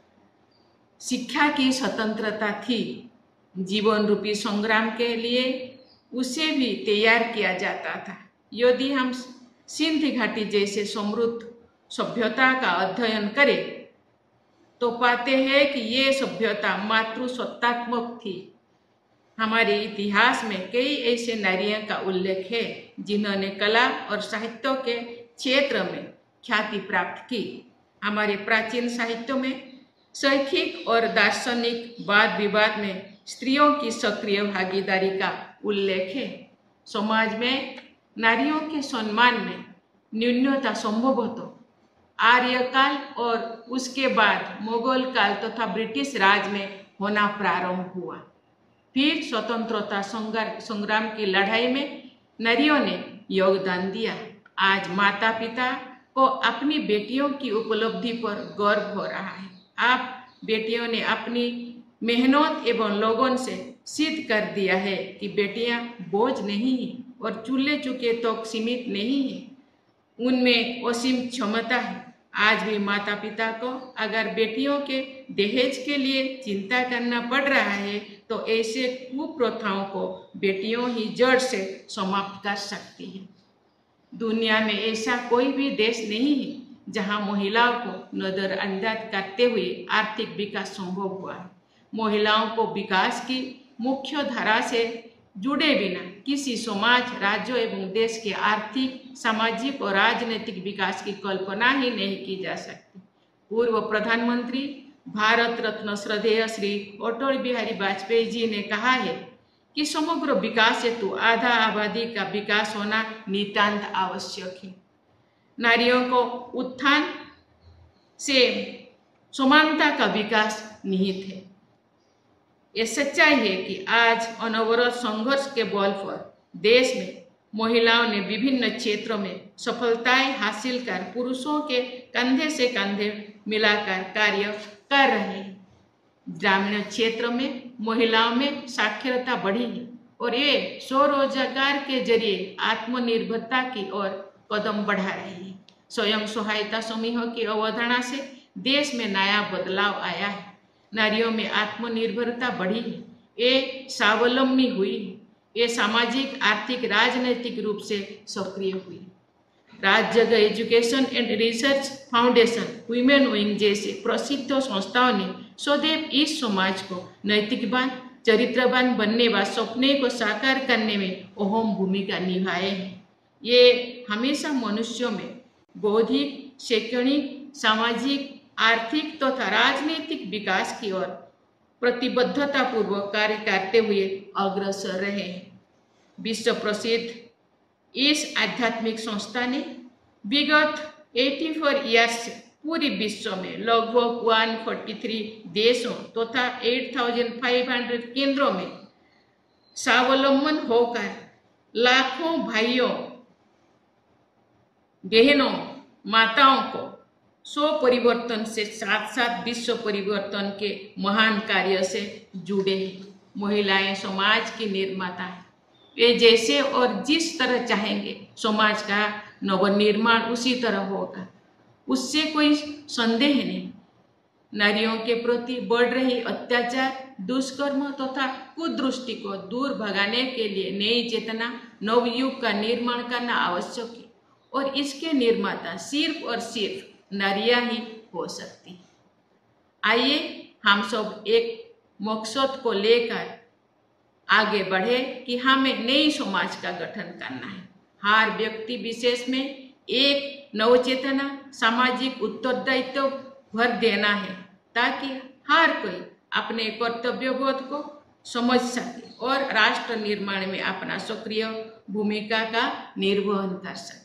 शिक्षा की स्वतंत्रता थी। जीवन रूपी संग्राम के लिए उसे भी तैयार किया जाता था। यदि हम सिंध घाटी जैसे समृद्ध सभ्यता का अध्ययन करें तो पाते हैं कि ये सभ्यता मातृसत्तात्मक थी। हमारे इतिहास में कई ऐसे नारियों का उल्लेख है जिन्होंने कला और साहित्य के क्षेत्र में ख्याति प्राप्त की। हमारे प्राचीन साहित्य में शैक्षिक और दार्शनिक वाद विवाद में स्त्रियों की सक्रिय भागीदारी का उल्लेख है। समाज में नारियों के सम्मान में न्यूनता संभवतः आर्यकाल और उसके बाद मुगल काल तथा ब्रिटिश राज में होना प्रारंभ हुआ। फिर स्वतंत्रता संग्राम की लड़ाई में नारियों ने योगदान दिया। आज माता पिता को अपनी बेटियों की उपलब्धि पर गर्व हो रहा है। आप बेटियों ने अपनी मेहनत एवं लगन से सिद्ध कर दिया है कि बेटियां बोझ नहीं हैं और चूल्हे चौके तक सीमित नहीं हैं। उनमें असीम क्षमता है। आज भी माता पिता को अगर बेटियों के दहेज के लिए चिंता करना पड़ रहा है तो ऐसे कुप्रथाओं को बेटियों ही जड़ से समाप्त कर सकती है। दुनिया में ऐसा कोई भी देश नहीं है जहां महिलाओं को नजरअंदाज करते हुए आर्थिक विकास संभव हुआ है। महिलाओं को विकास की मुख्य धारा से जुड़े बिना किसी समाज, राज्यों एवं देश के आर्थिक, सामाजिक और राजनीतिक विकास की कल्पना ही नहीं की जा सकती। पूर्व प्रधानमंत्री भारत रत्न श्रद्धेय श्री अटल बिहारी वाजपेयी जी ने कहा है कि समग्र विकास हेतु आधा आबादी का विकास होना नितांत आवश्यक है। नारियों को उत्थान से समानता का विकास निहित है। ये सच्चाई है कि आज अनवरत संघर्ष के बल पर देश में महिलाओं ने विभिन्न क्षेत्रों में सफलताएं हासिल कर पुरुषों के कंधे से कंधे मिलाकर कार्य कर रहे हैं। ग्रामीण क्षेत्र में महिलाओं में साक्षरता बढ़ी है और ये स्वरोजगार के जरिए आत्मनिर्भरता की ओर कदम बढ़ा रही है। स्वयं सहायता समूहों की अवधारणा से देश में नया बदलाव आया है। नारियों में आत्मनिर्भरता बढ़ी है, ये स्वावलंबी हुई है, ये सामाजिक, आर्थिक, राजनीतिक रूप से सक्रिय हुई। राज्य Education and Research Foundation, Women Wing जैसे प्रसिद्ध संस्थाओं ने सदैव इस समाज को नैतिकवान, चरित्रवान बनने व सपने को साकार करने में अहम भूमिका निभाए हैं। ये हमेशा मनुष्यों में बौद्धिक, शैक्षणिक, सामाजिक, आर्थिक तथा राजनीतिक विकास की ओर प्रतिबद्धता पूर्वक कार्य करते हुए अग्रसर रहे हैं। विश्व प्रसिद्ध इस आध्यात्मिक संस्था ने विगत 84 ईयर्स से पूरे विश्व में लगभग 143 देशों तथा 8,500 केंद्रों में स्वावलंबन होकर लाखों भाइयों, बहनों, माताओं को स्व परिवर्तन से साथ साथ विश्व परिवर्तन के महान कार्य से जुड़े हैं। महिलाएं समाज की निर्माता है। वे जैसे और जिस तरह चाहेंगे समाज का नवनिर्माण उसी तरह होगा, उससे कोई संदेह नहीं। नारियों के प्रति बढ़ रही अत्याचार, दुष्कर्म तथा कुदृष्टि को दूर भगाने के लिए नई चेतना, नवयुग का निर्माण करना आवश्यक है और इसके निर्माता सिर्फ और सिर्फ नारियां ही हो सकती हैं। आइए हम सब एक मकसद को लेकर आगे बढ़े कि हमें नई समाज का गठन करना है। हर व्यक्ति विशेष में एक नवचेतना, सामाजिक उत्तरदायित्व भर देना है ताकि हर कोई अपने कर्तव्यबोध को समझ सके और राष्ट्र निर्माण में अपना सक्रिय भूमिका का निर्वहन कर सके।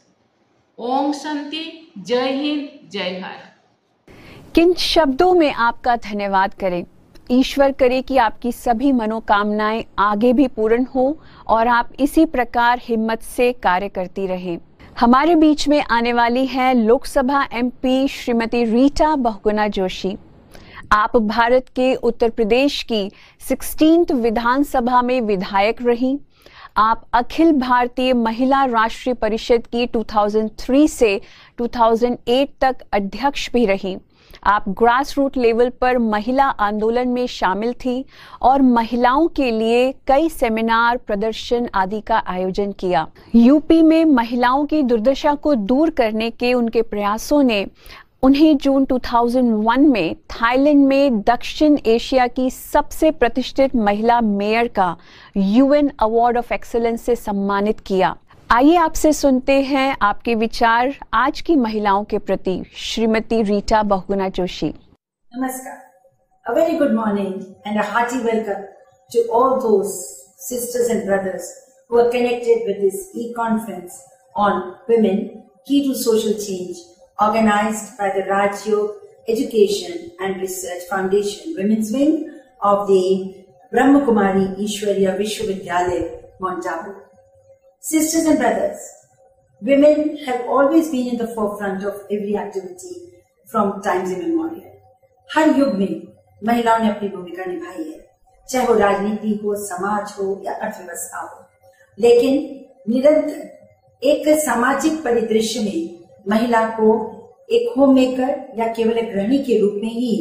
ओम शांति। जय हिंद, जय भारत। किन शब्दों में आपका धन्यवाद करें। ईश्वर करे कि आपकी सभी मनोकामनाएं आगे भी पूर्ण हो और आप इसी प्रकार हिम्मत से कार्य करती रहें। हमारे बीच में आने वाली है लोकसभा एमपी श्रीमती रीटा बहुगुणा जोशी। आप भारत के उत्तर प्रदेश की 16th विधानसभा में विधायक रही। आप अखिल भारतीय महिला राष्ट्रीय परिषद की 2003 से 2008 तक अध्यक्ष भी रही। आप ग्रास रूट लेवल पर महिला आंदोलन में शामिल थी और महिलाओं के लिए कई सेमिनार, प्रदर्शन आदि का आयोजन किया। यूपी में महिलाओं की दुर्दशा को दूर करने के उनके प्रयासों ने उन्हें जून 2001 में थाईलैंड में दक्षिण एशिया की सबसे प्रतिष्ठित महिला मेयर का UN अवार्ड ऑफ एक्सीलेंस से सम्मानित किया। आइए आपसे सुनते हैं आपके विचार आज की महिलाओं के प्रति। Shrimati Rita Bahuguna Joshi. Namaskar. A very good morning and a hearty welcome to all those sisters and brothers who are connected with this e-conference on women, key to social change, organized by the Rajyog Education and Research Foundation Women's Wing of the Brahma Kumari Ishwariya Vishwavidyalaya, Mount Abu. Sisters and brothers, women have always been in the forefront of every activity from times immemorial. हर युग में महिलाओं ने अपनी भूमिका निभाई है, चाहे वो राजनीति हो, समाज हो या अर्थव्यवस्था हो। लेकिन निरंतर एक सामाजिक परिदृश्य में महिला को एक होम मेकर या केवल एक गृहिणी के रूप में ही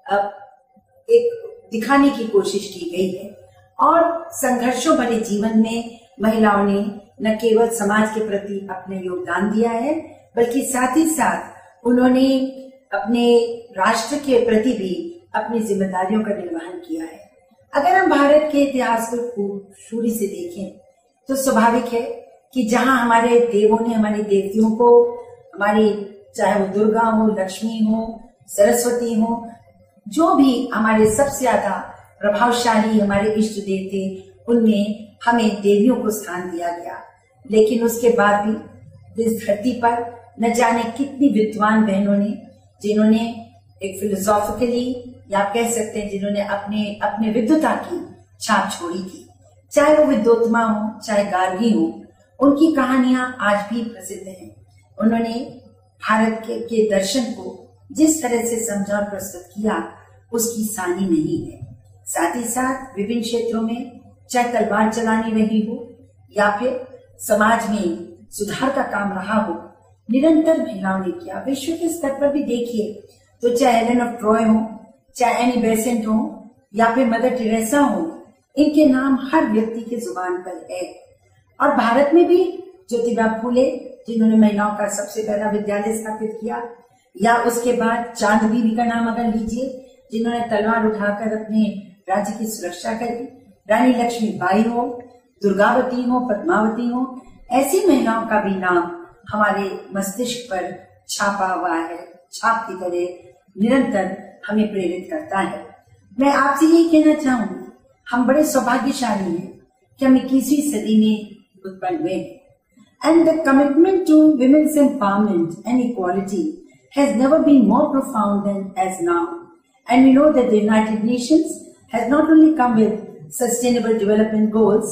एक दिखाने की कोशिश की गई है। और संघर्षों भरे जीवन में महिलाओं ने न केवल समाज के प्रति अपना योगदान दिया है, बल्कि साथ ही साथ उन्होंने अपने राष्ट्र के प्रति भी अपनी जिम्मेदारियों का निर्वहन किया है। अगर हम भारत के इतिहास को शुरू से देखें तो स्वाभाविक है कि जहां हमारे देवों ने, हमारी देवतियों को, हमारी चाहे वो दुर्गा हो, लक्ष्मी हो, सरस्वती हो, जो भी हमारे सबसे ज्यादा प्रभावशाली हमारे इष्ट देव थे, उनमें हमें देवियों को स्थान दिया गया। लेकिन उसके बाद भी इस धरती पर न जाने कितनी विद्वान बहनों ने, जिन्होंने एक फिलोसॉफिकली या आप कह सकते हैं जिन्होंने अपने विद्वता की छाप छोड़ी थी, चाहे वो विद्वोत्मा हो, चाहे गार्गी हो, उनकी कहानियां आज भी प्रसिद्ध हैं। उन्होंने भारत के दर्शन को जिस तरह से समझा और प्रस्तुत किया, उसकी सानी नहीं है। साथ ही साथ विभिन्न क्षेत्रों में, चाहे तलवार चलानी रही हो या फिर समाज में सुधार का काम रहा हो, निरंतर महिलाओं ने किया। विश्व के स्तर पर भी देखिए तो चाहे हेलेन ऑफ ट्रॉय हो, चाहे एनी बेसेंट हो या फिर मदर टेरेसा हो, इनके नाम हर व्यक्ति के जुबान पर है। और भारत में भी ज्योतिबा फूले, जिन्होंने महिलाओं का सबसे पहला विद्यालय स्थापित किया, या उसके बाद चांद बीबी का नाम अगर लीजिए, जिन्होंने तलवार उठाकर अपने राज्य की सुरक्षा करी, रानी लक्ष्मीबाई हो, दुर्गावती हो, पद्मावती हो, ऐसी महिलाओं का भी नाम हमारे मस्तिष्क पर छापा हुआ है, छाप की तरह निरंतर हमें प्रेरित करता है। मैं आपसे यही कहना चाहूंगी, हम बड़े सौभाग्यशाली हैं कि हम 21वीं सदी में उत्पन्न हुए हैं। And the commitment to women's empowerment and equality has never been more profound than as now. And we know that the United Nations has not only come with Sustainable Development Goals,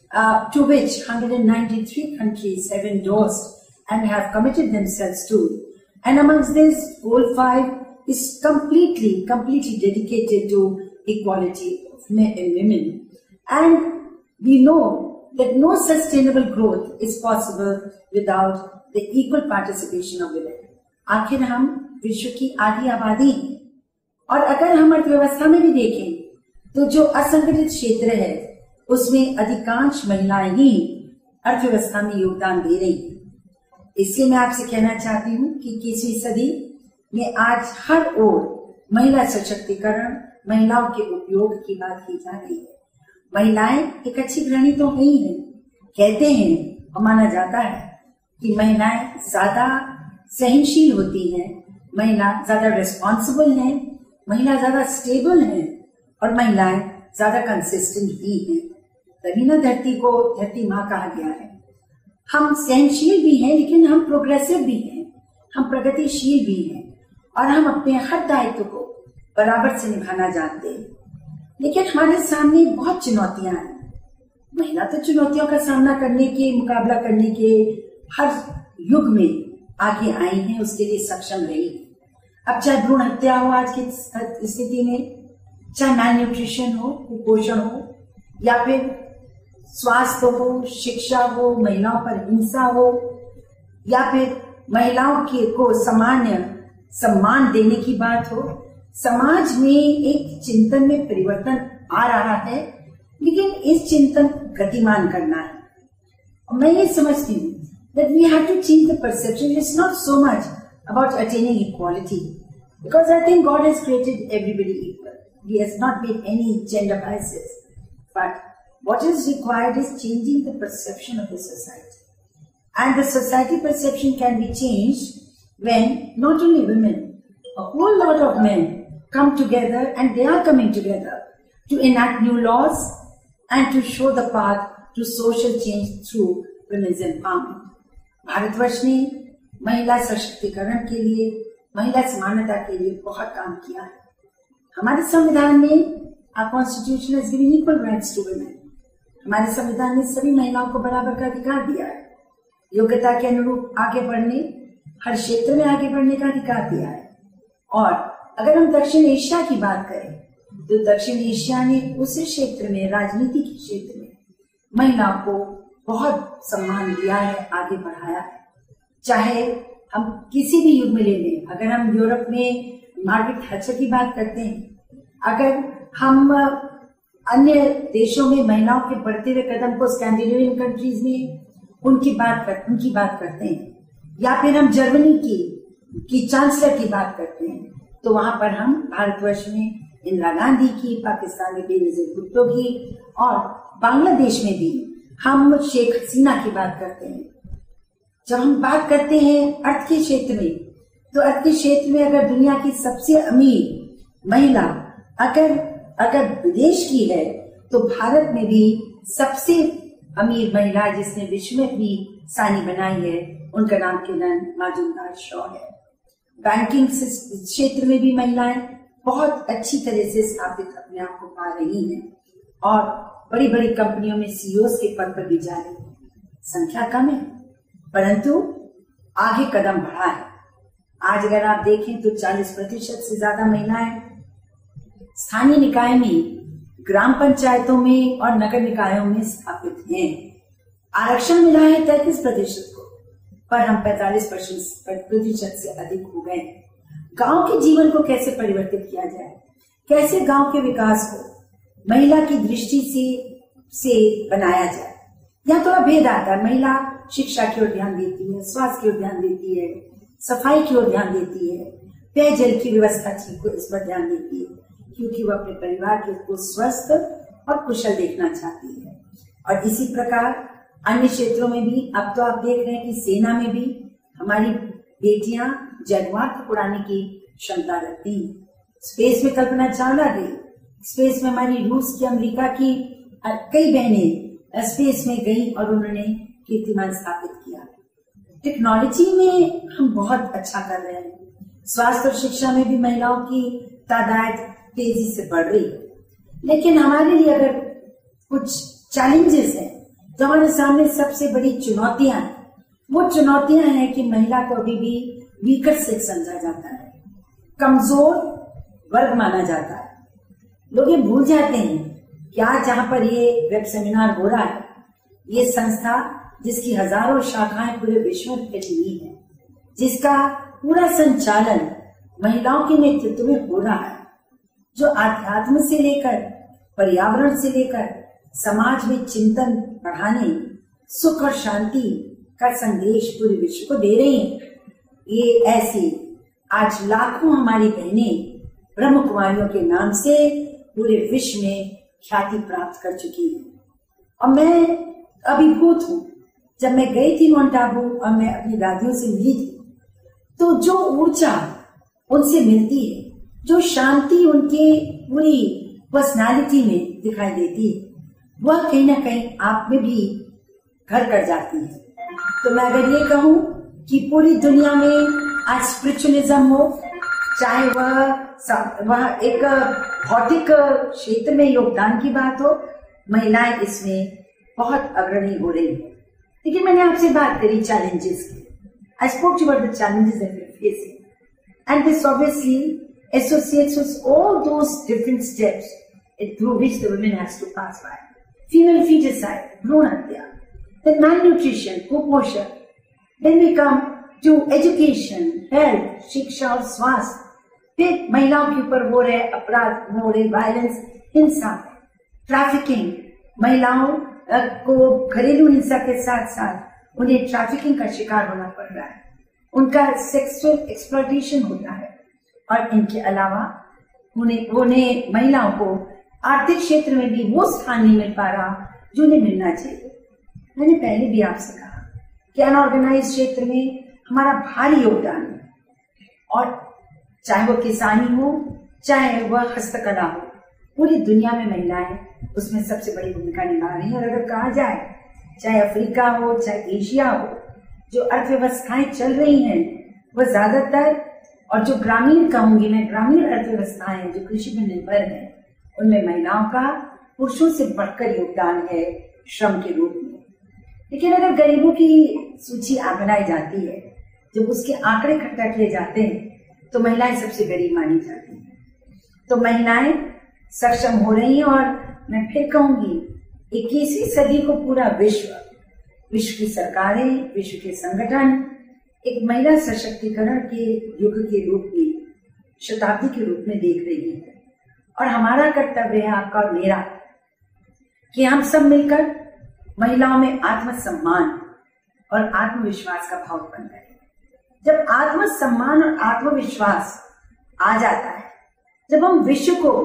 to which 193 countries have endorsed and have committed themselves to. And amongst this, Goal 5 is completely dedicated to equality of men and women. And we know that no sustainable growth is possible without the equal participation of women. आखिर हम विश्व की आधी आबादी हैं, और अगर हम अर्थव्यवस्था में भी देखें तो जो असंगठित क्षेत्र है उसमें अधिकांश महिलाएं ही अर्थव्यवस्था में योगदान दे रही हैं। इसलिए मैं आपसे कहना चाहती हूँ कि 21वीं सदी में आज हर ओर महिला सशक्तिकरण, महिलाओं के उपयोग की बात की जा रही है। महिलाएं एक अच्छी गृहिणी तो ही है, कहते हैं और माना जाता है कि महिलाएं ज्यादा सहनशील होती हैं, महिला ज्यादा रिस्पॉन्सिबल हैं, महिला ज्यादा स्टेबल हैं और महिलाएं ज्यादा कंसिस्टेंट भी हैं। तभी ना धरती को धरती माँ कहा गया है। हम सहनशील भी हैं, लेकिन हम प्रोग्रेसिव भी हैं, हम प्रगतिशील भी हैं और हम अपने हर दायित्व को बराबर से निभाना जानते हैं। लेकिन हमारे सामने बहुत चुनौतियां हैं। महिला तो चुनौतियों का सामना करने के, मुकाबला करने के हर युग में आगे आई हैं, उसके लिए सक्षम रही। अब चाहे भ्रूण हत्या हो आज की स्थिति में, चाहे मैल न्यूट्रिशन हो, कुपोषण हो, या फिर स्वास्थ्य हो, शिक्षा हो, महिलाओं पर हिंसा हो, या फिर महिलाओं को सामान्य सम्मान देने की बात हो, समाज में एक चिंतन में परिवर्तन आ रहा है, लेकिन इस चिंतन गतिमान करना है। और मैं ये समझती हूँ that we have to change the perception. It's not so much about attaining equality, because I think God has created everybody equal. He has not made any gender biases. But what is required is changing the perception of the society. And the society perception can be changed when not only women, a whole lot of men come together, and they are coming together to enact new laws and to show the path to social change through women's empowerment. Bharatvarsh ने महिला सशक्तिकरण के लिए, महिला समानता के लिए बहुत काम किया है। हमारे संविधान में our constitution has given equal rights to women. हमारे संविधान ने सभी महिलाओं को बराबर का अधिकार दिया है, योग्यता के अनुरूप आगे बढ़ने, हर क्षेत्र में आगे बढ़ने का अधिकार दिया है। और अगर हम दक्षिण एशिया की बात करें तो दक्षिण एशिया ने उस क्षेत्र में, राजनीति के क्षेत्र में महिलाओं को बहुत सम्मान दिया है, आगे बढ़ाया है। चाहे हम किसी भी युग में ले लें, अगर हम यूरोप में मार्गरेट थैचर की बात करते हैं, अगर हम अन्य देशों में महिलाओं के बढ़ते हुए कदम को स्कैंडिनेवियन कंट्रीज में उनकी बात करते हैं, या फिर हम जर्मनी की चांसलर की बात करते हैं, तो वहां पर हम भारतवर्ष में इंदिरा गांधी की, पाकिस्तान में बेनजीर भुट्टो की, और बांग्लादेश में भी हम शेख हसीना की बात करते हैं। जब हम बात करते हैं अर्थ के क्षेत्र में, तो अर्थ के क्षेत्र में अगर दुनिया की सबसे अमीर महिला अगर विदेश की है, तो भारत में भी सबसे अमीर महिला जिसने विश्व में भी सानी बनाई है, उनका नाम किरण मजूमदार शॉ है। बैंकिंग क्षेत्र में भी महिलाएं बहुत अच्छी तरह से स्थापित अपने आप को पा रही हैं और बड़ी बड़ी कंपनियों में सीईओ के पद पर भी जा रही है। संख्या कम है, परंतु आगे कदम बढ़ा है। आज अगर आप देखें तो 40% से ज्यादा महिलाएं स्थानीय निकाय में, ग्राम पंचायतों में और नगर निकायों में स्थापित हैं। आरक्षण मिला है 33% को, पर हम 45% से अधिक हो गए। गांव के जीवन को कैसे परिवर्तित किया जाए, कैसे गांव के विकास को महिला की दृष्टि से बनाया जाए। यहाँ थोड़ा भेद आता है। महिला शिक्षा की ओर ध्यान देती है, स्वास्थ्य की ओर ध्यान देती है, सफाई की ओर ध्यान देती है, पेयजल की व्यवस्था ठीक हो इस पर ध्यान देती है, क्योंकि वो अपने परिवार को स्वस्थ और कुशल देखना चाहती है। और इसी प्रकार अन्य क्षेत्रों में भी अब तो आप देख रहे हैं कि सेना में भी हमारी बेटियां जगुआर को उड़ाने की क्षमता रखती है। स्पेस में कल्पना चावला गई, स्पेस में हमारी रूस की, अमेरिका की कई बहनें स्पेस में गई और उन्होंने कीर्तिमान स्थापित किया। टेक्नोलॉजी में हम बहुत अच्छा कर रहे हैं। स्वास्थ्य और शिक्षा में भी महिलाओं की तादाद तेजी से बढ़ रही है। लेकिन हमारे लिए अगर कुछ चैलेंजेस हैं, तो हमारे सामने सबसे बड़ी चुनौतियां हैं। वो चुनौतियां हैं कि महिला को अभी भी वीकर सेक्स समझा जाता है, कमजोर वर्ग माना जाता है। लोग ये भूल जाते हैं कि आज जहां पर ये वेब सेमिनार हो रहा है, ये संस्था जिसकी हजारों शाखाएं पूरे विश्व में फैली हुई है, जिसका पूरा संचालन महिलाओं के नेतृत्व में हो रहा है, जो आध्यात्म से लेकर पर्यावरण से लेकर समाज में चिंतन बढ़ाने, सुख और शांति का संदेश पूरे विश्व को दे रही हैं। ये ऐसी आज लाखों हमारी बहनें ब्रह्म कुमारियों के नाम से पूरे विश्व में ख्याति प्राप्त कर चुकी है। और मैं अभिभूत हूँ। जब मैं गई थी माउंट आबू और मैं अपनी दादियों से मिली थी, तो जो ऊर्जा उनसे मिलती है, जो शांति उनके पूरी पर्सनालिटी में दिखाई देती है, वह कहीं ना कहीं आप में भी घर कर जाती है। तो मैं अगर ये कहूँ कि पूरी दुनिया में आज स्पिरिचुअलिज्म हो, चाहे वह एक भौतिक क्षेत्र में योगदान की बात हो, महिलाएं इसमें बहुत अग्रणी हो रही है। लेकिन मैंने आपसे बात करी चैलेंजेस की। I spoke to you about the challenges that we're facing, and this obviously associates with all those different steps through which the women has to pass by. Female feticide, भ्रूण हत्या, then malnutrition, कुपोषण, then we come to education, health, शिक्षा और स्वास्थ्य, फिर महिलाओं के ऊपर हो रहे अपराध, हो रहे वायलेंस, हिंसा, ट्रैफिकिंग, महिलाओं को घरेलू हिंसा के साथ साथ उन्हें ट्रैफिकिंग का शिकार होना पड़ रहा है, उनका सेक्सुअल एक्सप्लॉयटेशन होता है, और इनके अलावा उन्हें महिलाओं को आर्थिक क्षेत्र में भी वो स्थान नहीं मिल पा रहा जो उन्हें मिलना चाहिए। मैंने पहले भी आपसे कहा कि अनऑर्गेनाइज क्षेत्र में हमारा भारी योगदान है, और चाहे वो किसानी हो, चाहे वह हस्तकला हो, पूरी दुनिया में महिलाएं उसमें सबसे बड़ी भूमिका निभा रही हैं। और अगर कहा जाए, चाहे अफ्रीका हो, चाहे एशिया हो, जो अर्थव्यवस्थाएं चल रही हैं वह ज्यादातर, और जो ग्रामीण कहूंगी मैं, ग्रामीण अर्थव्यवस्थाएं जो कृषि पर निर्भर है, उनमें महिलाओं का पुरुषों से बढ़कर योगदान है श्रम के रूप में। लेकिन अगर गरीबों की सूची बनाई जाती है, जब उसके आंकड़े इकट्ठा किए जाते हैं, तो महिलाएं सबसे गरीब मानी जाती हैं। तो महिलाएं सक्षम हो रही हैं, और मैं फिर कहूंगी 21वीं सदी को पूरा विश्व की सरकारें, विश्व के संगठन एक महिला सशक्तिकरण के युग के रूप में, शताब्दी के रूप में देख रही है। और हमारा कर्तव्य है, आपका और मेरा, कि हम सब मिलकर महिलाओं में आत्मसम्मान और आत्मविश्वास का भाव उत्पन्न करें। जब आत्मसम्मान और आत्मविश्वास आ जाता है, जब हम विश्व को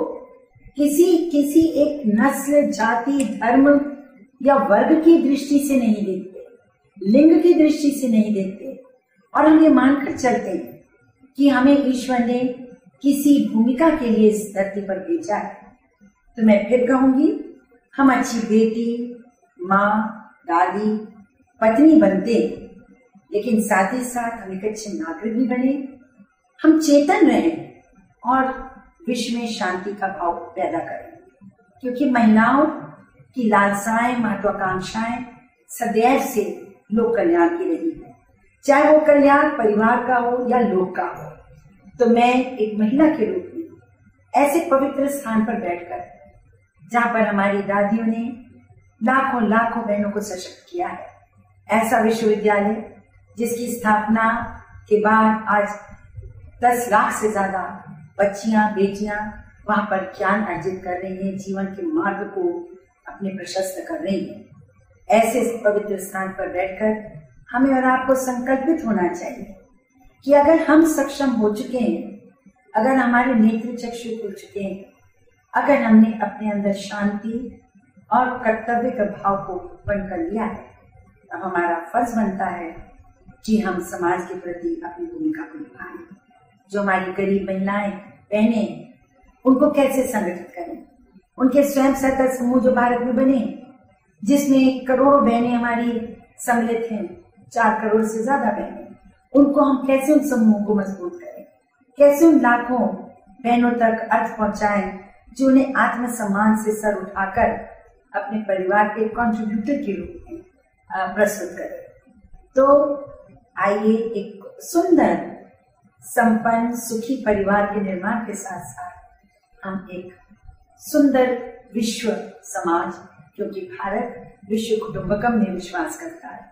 किसी एक नस्ल, जाति, धर्म या वर्ग की दृष्टि से नहीं देखते, लिंग की दृष्टि से नहीं देखते, और हम ये मानकर चलते हैं कि हमें ईश्वर ने किसी भूमिका के लिए इस धरती पर भेजा है, तो मैं फिर कहूंगी, हम अच्छी बेटी, माँ, दादी, पत्नी बनते, लेकिन साथ ही साथ हम एक अच्छे नागरिक भी बने, हम चेतन रहें और विश्व में शांति का भाव पैदा करें। क्योंकि महिलाओं की लालसाएं, महत्वाकांक्षाएं सदैव से लोक कल्याण की रही है, चाहे वो कल्याण परिवार का हो या लोक का हो। तो मैं एक महिला के रूप में ऐसे पवित्र स्थान पर बैठकर, जहाँ पर हमारी दादियों ने लाखों लाखों बहनों को सशक्त किया है, ऐसा विश्वविद्यालय जिसकी स्थापना के बाद आज 10 लाख से ज्यादा बच्चियां, बेटियां वहां पर ज्ञान अर्जित कर रही हैं, जीवन के मार्ग को अपने प्रशस्त कर रही हैं। ऐसे पवित्र स्थान पर बैठकर हमें और आपको संकल्पित होना चाहिए कि अगर हम सक्षम हो चुके हैं, अगर हमारे नेत्र चक्षु खुल चुके हैं, अगर हमने अपने अंदर शांति और कर्तव्य का भाव को उत्पन्न कर लिया है, तो हमारा फर्ज बनता है कि हम समाज के प्रति अपनी भूमिका को निभाएं। जो हमारी गरीब महिलाएं, बहनें, उनको कैसे संगठित करें, उनके स्वयं सहायता समूह जो भारत में बने, जिसमें करोड़ों बहनें हमारी सम्मिलित हैं, 4 करोड़ से ज्यादा बहनें, उनको हम कैसे उन समूहों को मजबूत करें, कैसे उन लाखों बहनों तक अर्थ पहुंचाएं जो उन्हें आत्मसम्मान से सर उठाकर अपने परिवार के कंट्रीब्यूटर के रूप में प्रस्तुत करें। तो आइए एक सुंदर, संपन्न, सुखी परिवार के निर्माण के साथ साथ हम एक सुंदर विश्व समाज, क्योंकि भारत विश्व कुटुंबकम में विश्वास करता है।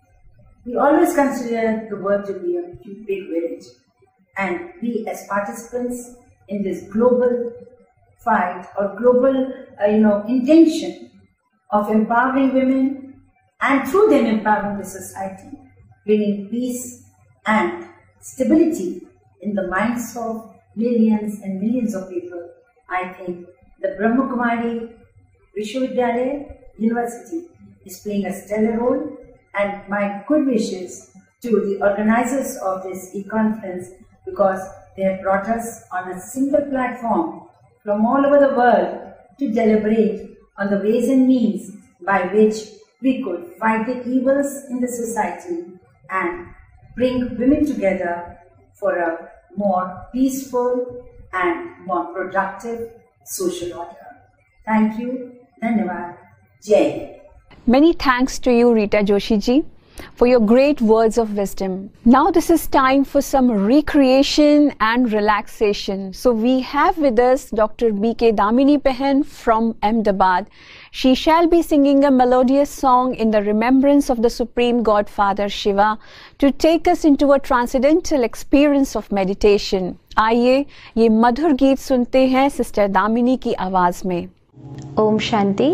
We always consider the world to be a big village, and we as participants in this global fight or global intention of empowering women and through them empowering the society, bringing peace and stability in the minds of millions and millions of people. I think the Brahma Kumari Vishwavidyalaya University is playing a stellar role, and my good wishes to the organizers of this e-conference, because they have brought us on a single platform from all over the world to deliberate on the ways and means by which we could fight the evils in the society and bring women together for a more peaceful and more productive social order. Thank you. Dhanyavad. Jai Hind. Many thanks to you, Rita Joshi ji, for your great words of wisdom. Now this is time for some recreation and relaxation. So we have with us Dr. B.K. Damini Behan from Ahmedabad. She shall be singing a melodious song in the remembrance of the Supreme Godfather Shiva to take us into a transcendental experience of meditation. आइए ये मधुर गीत सुनते हैं sister Damini की आवाज में। ओम शांति।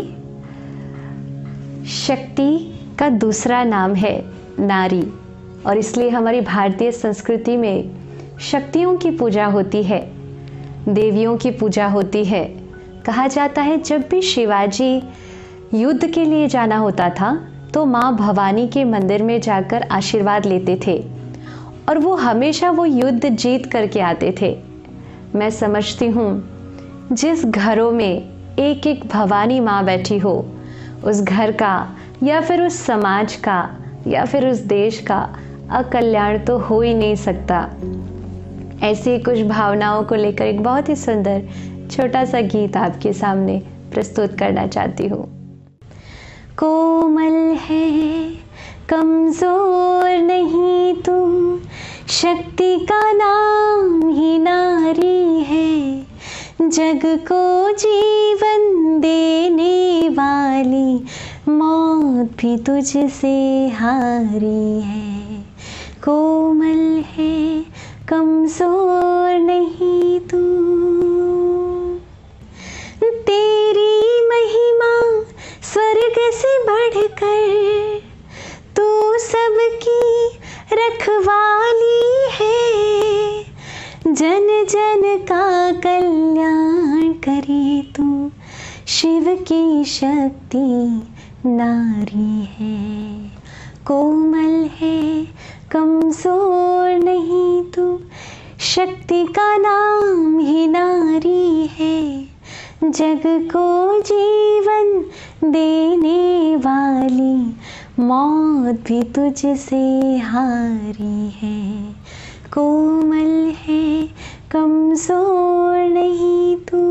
शक्ति का दूसरा नाम है नारी, और इसलिए हमारी भारतीय संस्कृति में शक्तियों की पूजा होती है, देवियों की पूजा होती है। कहा जाता है जब भी शिवाजी युद्ध के लिए जाना होता था तो माँ भवानी के मंदिर में जाकर आशीर्वाद लेते थे, और वो हमेशा वो युद्ध जीत करके आते थे। मैं समझती हूँ जिस घरों में एक एक भवानी माँ बैठी हो, उस घर का या फिर उस समाज का या फिर उस देश का अकल्याण तो हो ही नहीं सकता। ऐसी कुछ भावनाओं को लेकर एक बहुत ही सुंदर छोटा सा गीत आपके सामने प्रस्तुत करना चाहती हूँ। कोमल है, कमजोर नहीं तुम, शक्ति का नाम ही नारी है, जग को जीवन देने वाली, मौत भी तुझसे हारी है। कोमल है कमजोर नहीं तू, तेरी महिमा स्वर्ग से बढ़कर तू सबकी रखवाली है, जन जन का कल्याण करे तू, शिव की शक्ति नारी है। कोमल है कमजोर नहीं तू, शक्ति का नाम ही नारी है, जग को जीवन देने वाली, मौत भी तुझसे हारी है। कोमल है कमजोर नहीं तू,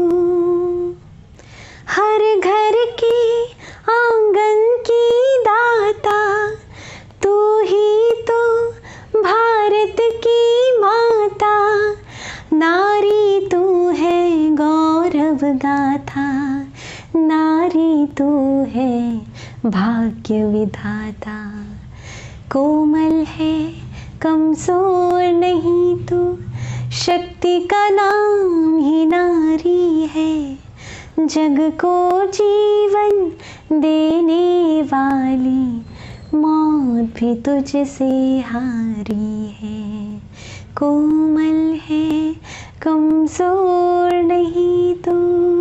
हर घर की आंगन की दाता, तू ही तो भारत की माता, नारी तू है गौरव गाथा, नारी तू है भाग्य विधाता। कोमल है कमजोर नहीं तू, शक्ति का नाम ही नारी है, जग को जीवन देने वाली, मौत भी तुझसे हारी है। कोमल है कमजोर नहीं तू।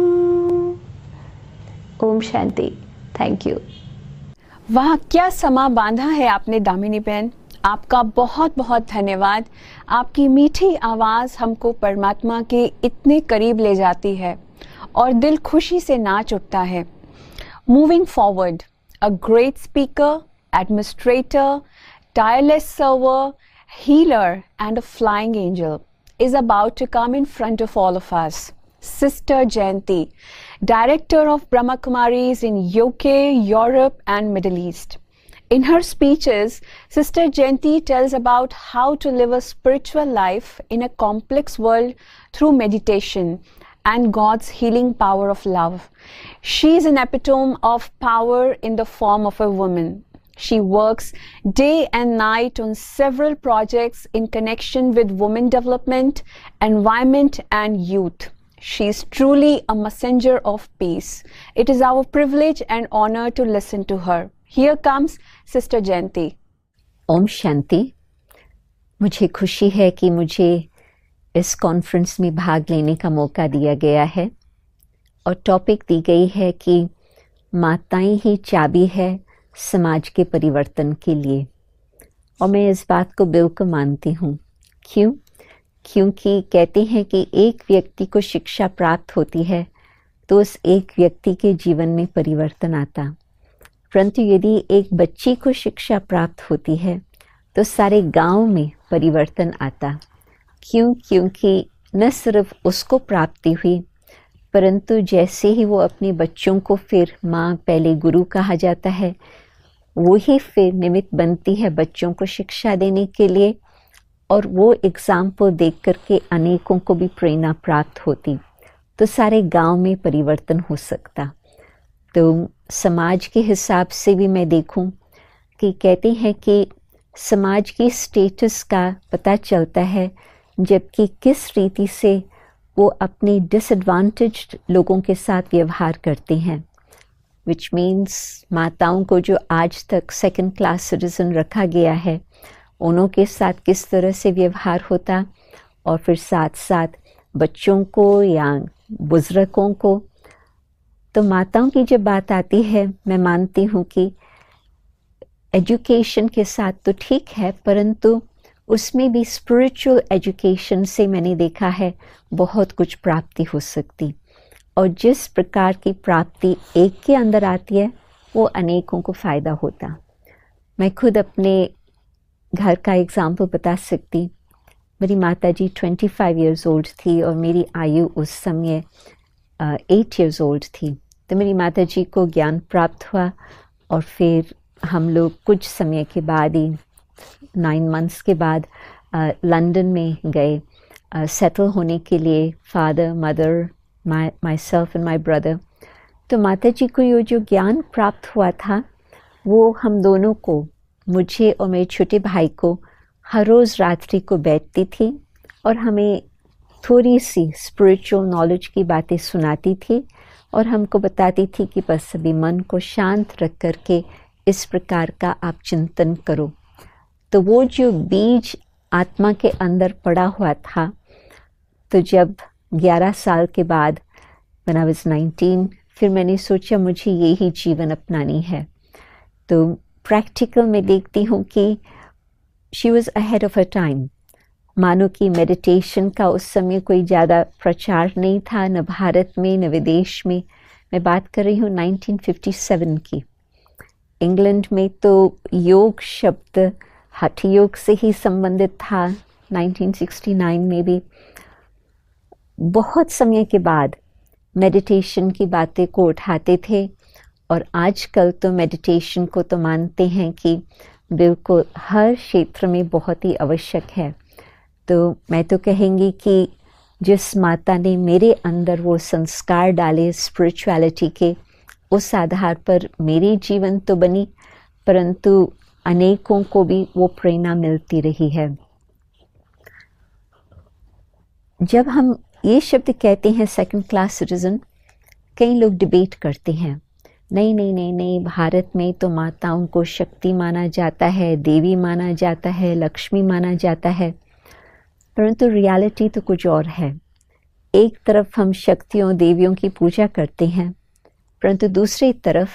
ओम शांति। Thank you. वाह, क्या समा बांधा है आपने दामिनी बहन। आपका बहुत बहुत धन्यवाद। आपकी मीठी आवाज़ हमको परमात्मा के इतने करीब ले जाती है और दिल खुशी से नाच उठता है। Moving forward, a great speaker, administrator, tireless server, healer and a flying angel is about to come in front of all of us. Sister Jayanti, Director of Brahma Kumaris in UK, Europe and Middle East. In her speeches, Sister Jayanti tells about how to live a spiritual life in a complex world through meditation and God's healing power of love. She is an epitome of power in the form of a woman. She works day and night on several projects in connection with women development, environment and youth. She is truly a messenger of peace. It is our privilege and honor to listen to her. Here comes Sister Jayanti. Om Shanti. मुझे खुशी है कि मुझे इस conference में भाग लेने का मौका दिया गया है और टॉपिक दी गई है कि माताएं ही चाबी है समाज के परिवर्तन के लिए। और मैं इस बात को बिल्कुल मानती हूँ। क्यों? क्योंकि कहते हैं कि एक व्यक्ति को शिक्षा प्राप्त होती है तो उस एक व्यक्ति के जीवन में परिवर्तन आता, परंतु यदि एक बच्ची को शिक्षा प्राप्त होती है तो सारे गांव में परिवर्तन आता। क्यों? क्योंकि न सिर्फ उसको प्राप्ति हुई, परंतु जैसे ही वो अपने बच्चों को, फिर माँ पहले गुरु कहा जाता है, वो ही फिर निमित्त बनती है बच्चों को शिक्षा देने के लिए, और वो एग्जाम्पल देख करके अनेकों को भी प्रेरणा प्राप्त होती, तो सारे गांव में परिवर्तन हो सकता। तो समाज के हिसाब से भी मैं देखूं कि कहते हैं कि समाज की स्टेटस का पता चलता है जबकि किस रीति से वो अपने डिसएडवांटेज्ड लोगों के साथ व्यवहार करते हैं, विच मीन्स माताओं को जो आज तक सेकंड क्लास सिटीजन रखा गया है, उन्हों के साथ किस तरह से व्यवहार होता, और फिर साथ साथ बच्चों को या बुजुर्गों को। तो माताओं की जब बात आती है, मैं मानती हूँ कि एजुकेशन के साथ तो ठीक है, परंतु उसमें भी स्पिरिचुअल एजुकेशन से मैंने देखा है बहुत कुछ प्राप्ति हो सकती, और जिस प्रकार की प्राप्ति एक के अंदर आती है वो अनेकों को फ़ायदा होता। मैं खुद अपने घर का एग्जाम्पल बता सकती। मेरी माताजी 25 इयर्स ओल्ड थी और मेरी आयु उस समय 8 इयर्स ओल्ड थी। तो मेरी माताजी को ज्ञान प्राप्त हुआ और फिर हम लोग कुछ समय के बाद ही 9 मंथ्स के बाद लंदन में गए सेटल होने के लिए, father mother myself and my brother. तो माताजी को ये जो ज्ञान प्राप्त हुआ था वो हम दोनों को, मुझे और मेरे छोटे भाई को, हर रोज़ रात्रि को बैठती थी और हमें थोड़ी सी स्पिरिचुअल नॉलेज की बातें सुनाती थी और हमको बताती थी कि बस अभी मन को शांत रख कर के इस प्रकार का आप चिंतन करो। तो वो जो बीज आत्मा के अंदर पड़ा हुआ था, तो जब 11 साल के बाद when I was 19 फिर मैंने सोचा मुझे यही जीवन अपनानी है। तो प्रैक्टिकल में देखती हूँ कि she was ahead of her time. मानो कि मेडिटेशन का उस समय कोई ज़्यादा प्रचार नहीं था, न भारत में न विदेश में। मैं बात कर रही हूँ 1957 की। इंग्लैंड में तो योग शब्द हठ योग से ही संबंधित था। 1969 में भी बहुत समय के बाद मेडिटेशन की बातें को उठाते थे और आजकल तो मेडिटेशन को तो मानते हैं कि बिल्कुल हर क्षेत्र में बहुत ही आवश्यक है। तो मैं तो कहेंगी कि जिस माता ने मेरे अंदर वो संस्कार डाले स्पिरिचुअलिटी के, उस आधार पर मेरी जीवन तो बनी, परंतु अनेकों को भी वो प्रेरणा मिलती रही है। जब हम ये शब्द कहते हैं सेकंड क्लास सिटीजन, कई लोग डिबेट करते हैं, नहीं नहीं नहीं नहीं, भारत में तो माताओं को शक्ति माना जाता है, देवी माना जाता है, लक्ष्मी माना जाता है, परंतु रियलिटी तो कुछ और है। एक तरफ हम शक्तियों देवियों की पूजा करते हैं, परंतु दूसरी तरफ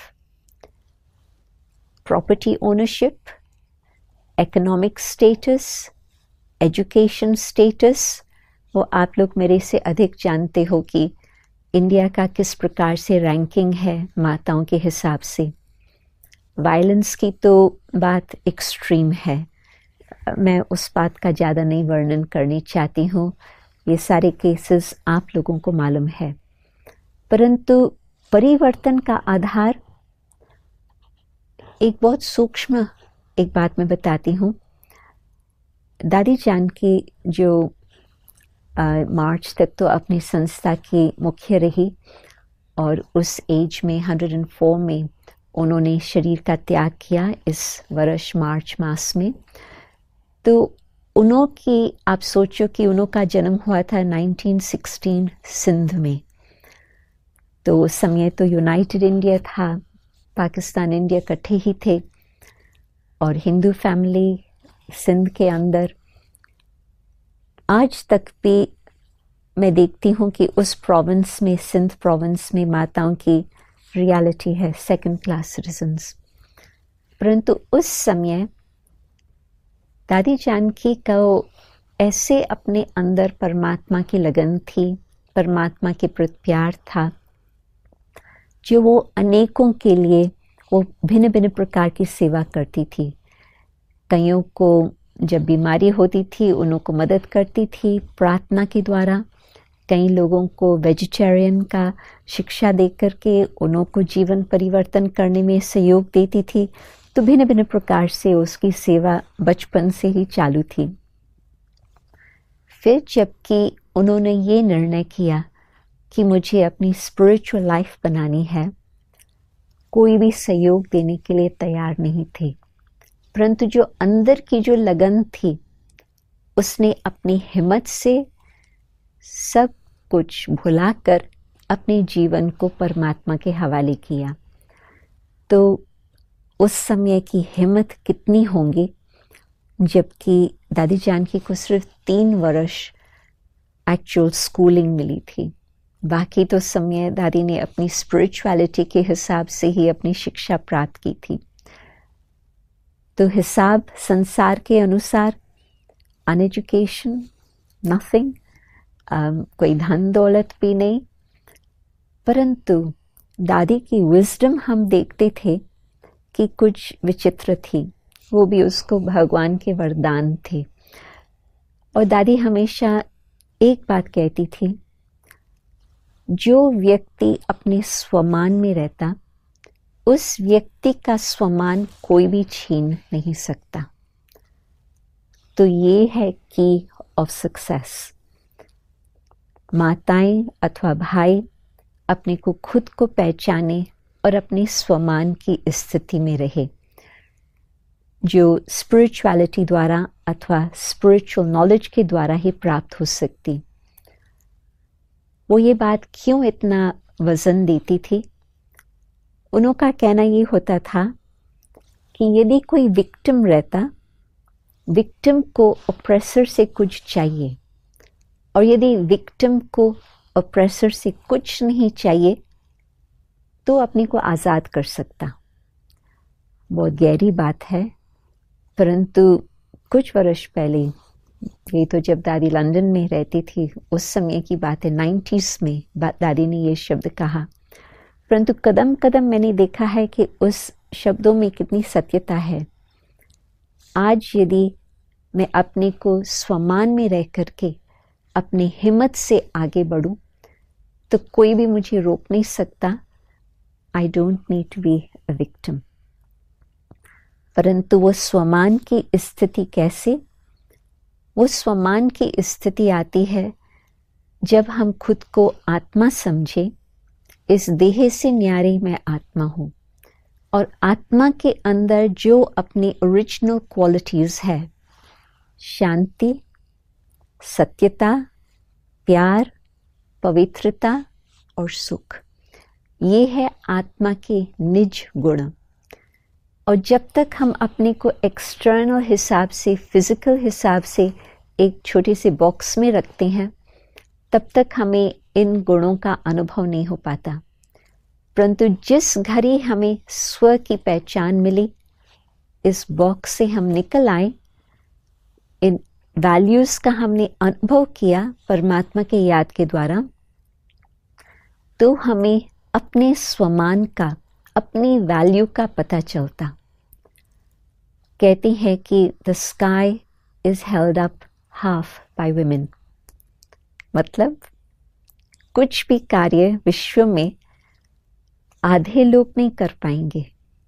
property ownership, economic status, education status, वो आप लोग मेरे से अधिक जानते हो कि इंडिया का किस प्रकार से रैंकिंग है माताओं के हिसाब से। वायलेंस की तो बात एक्सट्रीम है, मैं उस बात का ज़्यादा नहीं वर्णन करनी चाहती हूँ, ये सारे केसेस आप लोगों को मालूम है। परंतु परिवर्तन का आधार एक बहुत सूक्ष्म एक बात मैं बताती हूँ। दादी जान की जो मार्च तक तो अपनी संस्था की मुख्य रही और उस एज में 104 में उन्होंने शरीर का त्याग किया इस वर्ष मार्च मास में। तो उन्हों की आप सोचो कि उन्हों का जन्म हुआ था 1916 सिंध में। तो उस समय तो यूनाइटेड इंडिया था, पाकिस्तान इंडिया इकट्ठे ही थे और हिंदू फैमिली सिंध के अंदर। आज तक भी मैं देखती हूँ कि उस प्रोविंस में, सिंध प्रोविंस में माताओं की रियलिटी है सेकंड क्लास सिटीजन्स। परंतु उस समय दादी जानकी को ऐसे अपने अंदर परमात्मा की लगन थी, परमात्मा के प्रति प्यार था, जो वो अनेकों के लिए वो भिन्न भिन्न प्रकार की सेवा करती थी। कईयों को जब बीमारी होती थी उन्हों को मदद करती थी प्रार्थना के द्वारा, कई लोगों को वेजिटेरियन का शिक्षा दे करके उन्हों को जीवन परिवर्तन करने में सहयोग देती थी। तो भिन्न भिन्न प्रकार से उसकी सेवा बचपन से ही चालू थी। फिर जबकि उन्होंने ये निर्णय किया कि मुझे अपनी स्पिरिचुअल लाइफ बनानी है, कोई भी सहयोग देने के लिए तैयार नहीं थे, परंतु जो अंदर की जो लगन थी उसने अपनी हिम्मत से सब कुछ भुलाकर अपने जीवन को परमात्मा के हवाले किया। तो उस समय की हिम्मत कितनी होंगी, जबकि दादी जानकी को सिर्फ 3 वर्ष एक्चुअल स्कूलिंग मिली थी। बाकी तो समय दादी ने अपनी स्पिरिचुअलिटी के हिसाब से ही अपनी शिक्षा प्राप्त की थी। तो हिसाब संसार के अनुसार अनएजुकेशन, नथिंग, कोई धन दौलत भी नहीं, परंतु दादी की विजडम हम देखते थे कि कुछ विचित्र थी, वो भी उसको भगवान के वरदान थे। और दादी हमेशा एक बात कहती थी, जो व्यक्ति अपने स्वमान में रहता उस व्यक्ति का स्वमान कोई भी छीन नहीं सकता। तो ये है की ऑफ सक्सेस। माताएं अथवा भाई अपने को खुद को पहचाने और अपने स्वमान की स्थिति में रहे। जो स्पिरिचुअलिटी द्वारा अथवा स्पिरिचुअल नॉलेज के द्वारा ही प्राप्त हो सकती। वो ये बात क्यों इतना वजन देती थी? उनका कहना ये होता था कि यदि कोई विक्टिम रहता, विक्टिम को ऑप्रेसर से कुछ चाहिए, और यदि विक्टिम को ऑप्रेसर से कुछ नहीं चाहिए तो अपने को आज़ाद कर सकता। बहुत गहरी बात है, परंतु कुछ वर्ष पहले, ये तो जब दादी लंदन में रहती थी उस समय की बात है, 90s में दादी ने ये शब्द कहा, परंतु कदम कदम मैंने देखा है कि उस शब्दों में कितनी सत्यता है। आज यदि मैं अपने को स्वमान में रह करके अपनी हिम्मत से आगे बढ़ूं तो कोई भी मुझे रोक नहीं सकता। I don't need to be a victim. परंतु वो स्वमान की स्थिति कैसे? वो स्वमान की स्थिति आती है जब हम खुद को आत्मा समझे, इस देह से न्यारी मैं आत्मा हूँ, और आत्मा के अंदर जो अपनी ओरिजिनल क्वालिटीज़ है, शांति, सत्यता, प्यार, पवित्रता और सुख, ये है आत्मा के निज गुण। और जब तक हम अपने को एक्सटर्नल हिसाब से, फिजिकल हिसाब से एक छोटे से बॉक्स में रखते हैं, तब तक हमें इन गुणों का अनुभव नहीं हो पाता। परंतु जिस घड़ी हमें स्व की पहचान मिली, इस बॉक्स से हम निकल आए, इन वैल्यूज़ का हमने अनुभव किया परमात्मा के याद के द्वारा, तो हमें अपने स्वमान का, अपनी वैल्यू का पता चलता। कहते हैं कि the sky is held up half by women, मतलब कुछ भी कार्य विश्व में आधे लोग नहीं कर पाएंगे।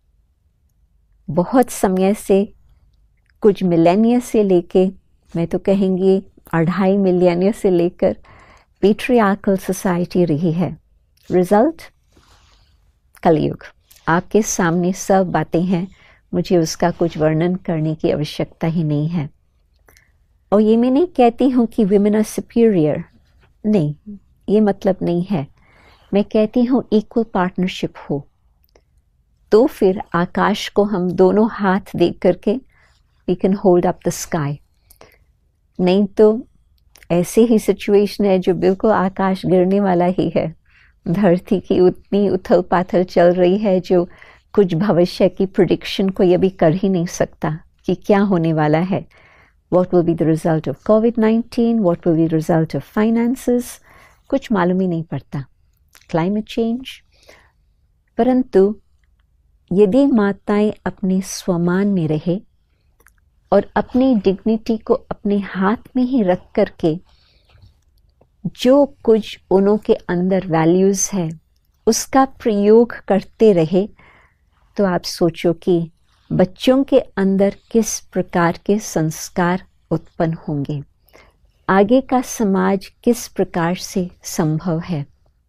बहुत समय से, कुछ मिलेनिया से लेके, मैं तो कहेंगी 2.5 मिलियनिया से लेकर पैट्रियार्कल सोसाइटी रही है। रिजल्ट कलयुग। आपके सामने सब बातें हैं, मुझे उसका कुछ वर्णन करने की आवश्यकता ही नहीं है। और ये मैं नहीं कहती हूँ कि विमेन आर सुपीरियर, नहीं, ये मतलब नहीं है। मैं कहती हूँ इक्वल पार्टनरशिप हो, तो फिर आकाश को हम दोनों हाथ दे करके we can hold up the sky. नहीं तो ऐसे ही सिचुएशन है जो बिल्कुल आकाश गिरने वाला ही है। धरती की उतनी उथल पाथल चल रही है जो कुछ भविष्य की प्रेडिक्शन को ये भी कर ही नहीं सकता कि क्या होने वाला है। What will be the result of COVID-19? What will be the result of finances? कुछ मालूम ही नहीं पड़ता। Climate change। परंतु यदि माताएं अपने स्वमान में रहे और अपनी डिग्निटी को अपने हाथ में ही रख करके जो कुछ उनके अंदर वैल्यूज़ है उसका प्रयोग करते रहे, तो आप सोचो कि बच्चों के अंदर किस प्रकार के संस्कार उत्पन्न होंगे, आगे का समाज किस प्रकार से संभव है।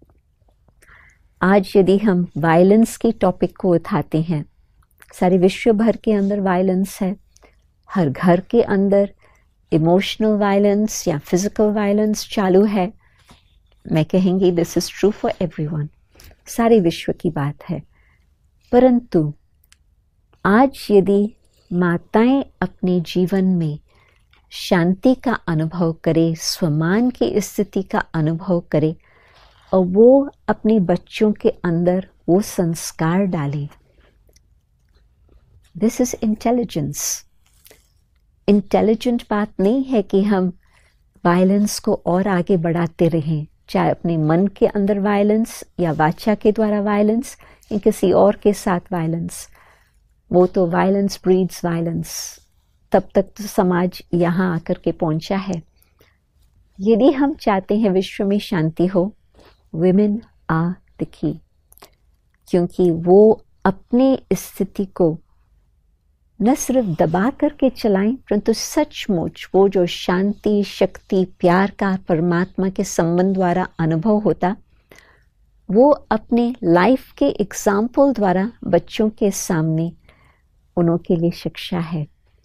आज यदि हम वायलेंस की टॉपिक को उठाते हैं, सारे विश्व भर के अंदर वायलेंस है, हर घर के अंदर इमोशनल वायलेंस या फिजिकल वायलेंस चालू है। मैं कहेंगी this is true for everyone, सारे विश्व की बात है। परंतु आज यदि माताएं अपने जीवन में शांति का अनुभव करे, स्वमान की स्थिति का अनुभव करे और वो अपने बच्चों के अंदर वो संस्कार डाले, दिस इज इंटेलिजेंस। इंटेलिजेंट बात नहीं है कि हम वायलेंस को और आगे बढ़ाते रहें, चाहे अपने मन के अंदर वायलेंस या वाचा के द्वारा वायलेंस या किसी और के साथ वायलेंस। वो तो वायलेंस ब्रीड्स वायलेंस, तब तक तो समाज यहाँ आकर के पहुँचा है। यदि हम चाहते हैं विश्व में शांति हो, women are the key, क्योंकि वो अपने स्थिति को न सिर्फ दबा करके चलाएं, परंतु सचमुच वो जो शांति, शक्ति, प्यार का परमात्मा के संबंध द्वारा अनुभव होता, वो अपने लाइफ के एग्जाम्पल द्वारा बच्चों के सामने उनों के लिए शिक्षा है।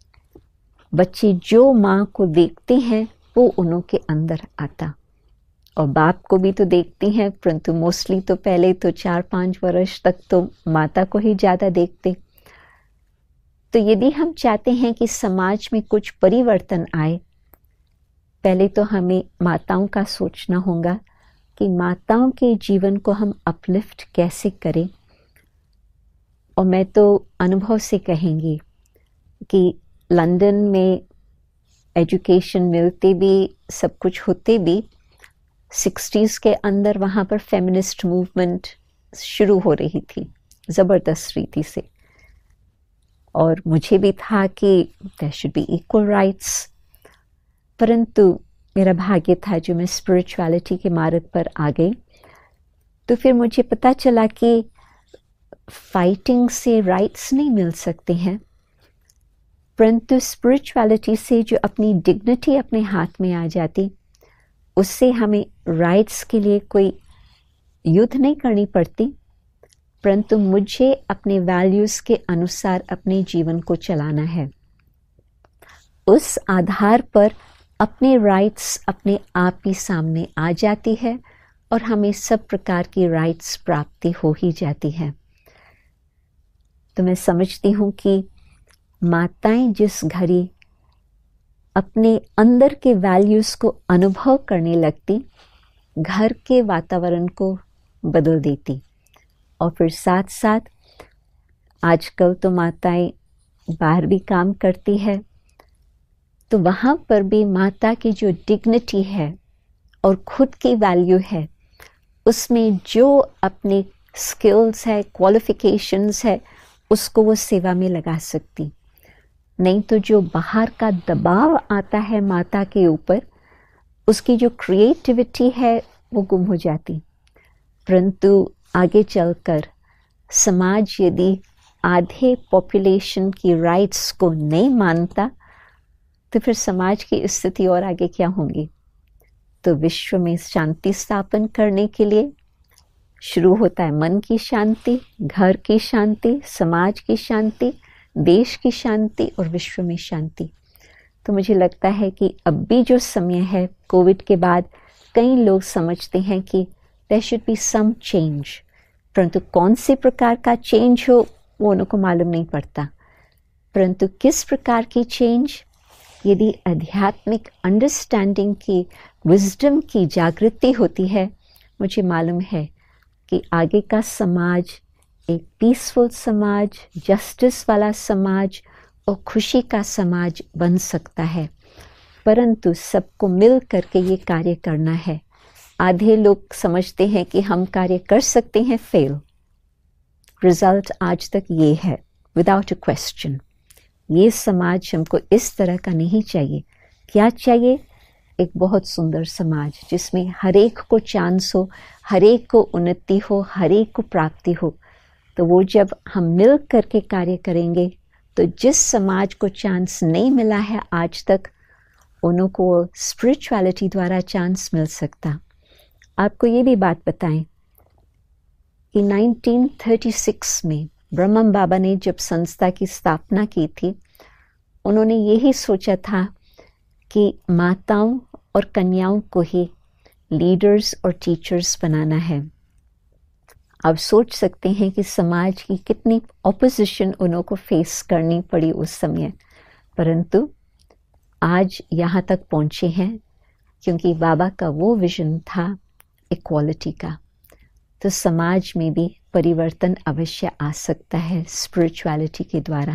बच्चे जो माँ को देखते हैं वो उनों के अंदर आता, और बाप को भी तो देखती हैं, परंतु मोस्टली तो पहले तो 4-5 वर्ष तक तो माता को ही ज़्यादा देखते। तो यदि हम चाहते हैं कि समाज में कुछ परिवर्तन आए, पहले तो हमें माताओं का सोचना होगा कि माताओं के जीवन को हम अपलिफ्ट कैसे करें। और मैं तो अनुभव से कहेंगी कि लंदन में एजुकेशन मिलते भी, सब कुछ होते भी, 60s के अंदर वहाँ पर फेमिनिस्ट मूवमेंट शुरू हो रही थी ज़बरदस्त रीति से, और मुझे भी था कि there should be equal rights. परंतु मेरा भाग्य था जो मैं स्पिरिचुअलिटी के मार्ग पर आ गई, तो फिर मुझे पता चला कि फाइटिंग से राइट्स नहीं मिल सकते हैं, परंतु स्पिरिचुअलिटी से जो अपनी डिग्निटी अपने हाथ में आ जाती, उससे हमें राइट्स के लिए कोई युद्ध नहीं करनी पड़ती, परंतु मुझे अपने वैल्यूज़ के अनुसार अपने जीवन को चलाना है। उस आधार पर अपने राइट्स अपने आप ही सामने आ जाती है और हमें सब प्रकार की राइट्स प्राप्ति हो ही जाती है। तो मैं समझती हूँ कि माताएं जिस घड़ी अपने अंदर के वैल्यूज़ को अनुभव करने लगती, घर के वातावरण को बदल देती। और फिर साथ साथ आजकल तो माताएं बाहर भी काम करती है, तो वहाँ पर भी माता की जो डिग्निटी है और खुद की वैल्यू है, उसमें जो अपने स्किल्स है, क्वालिफिकेशंस है, उसको वो सेवा में लगा सकती। नहीं तो जो बाहर का दबाव आता है माता के ऊपर, उसकी जो क्रिएटिविटी है वो गुम हो जाती। परंतु आगे चलकर समाज यदि आधे पॉपुलेशन की राइट्स को नहीं मानता, तो फिर समाज की स्थिति और आगे क्या होंगी। तो विश्व में शांति स्थापन करने के लिए शुरू होता है मन की शांति, घर की शांति, समाज की शांति, देश की शांति और विश्व में शांति। तो मुझे लगता है कि अब भी जो समय है कोविड के बाद, कई लोग समझते हैं कि there should be some change, परंतु कौन से प्रकार का चेंज हो वो उनको मालूम नहीं पड़ता। परंतु किस प्रकार की चेंज, यदि आध्यात्मिक अंडरस्टैंडिंग की, विजडम की जागृति होती है, मुझे मालूम है कि आगे का समाज एक पीसफुल समाज, जस्टिस वाला समाज और खुशी का समाज बन सकता है। परंतु सबको मिल करके ये कार्य करना है। आधे लोग समझते हैं कि हम कार्य कर सकते हैं, फेल। रिजल्ट आज तक ये है, विदाउट अ क्वेश्चन। ये समाज हमको इस तरह का नहीं चाहिए। क्या चाहिए? एक बहुत सुंदर समाज जिसमें हर एक को चांस हो, हर एक को उन्नति हो, हर एक को प्राप्ति हो। तो वो जब हम मिल करके कार्य करेंगे, तो जिस समाज को चांस नहीं मिला है आज तक, उन्हों को स्पिरिचुअलिटी द्वारा चांस मिल सकता। आपको ये भी बात बताएं कि 1936 में ब्रह्मम बाबा ने जब संस्था की स्थापना की थी, उन्होंने यही सोचा था कि माताओं और कन्याओं को ही लीडर्स और टीचर्स बनाना है। आप सोच सकते हैं कि समाज की कितनी ऑपोजिशन उन्हों को फेस करनी पड़ी उस समय, परंतु आज यहाँ तक पहुँचे हैं क्योंकि बाबा का वो विजन था इक्वालिटी का। तो समाज में भी परिवर्तन अवश्य आ सकता है स्पिरिचुअलिटी के द्वारा।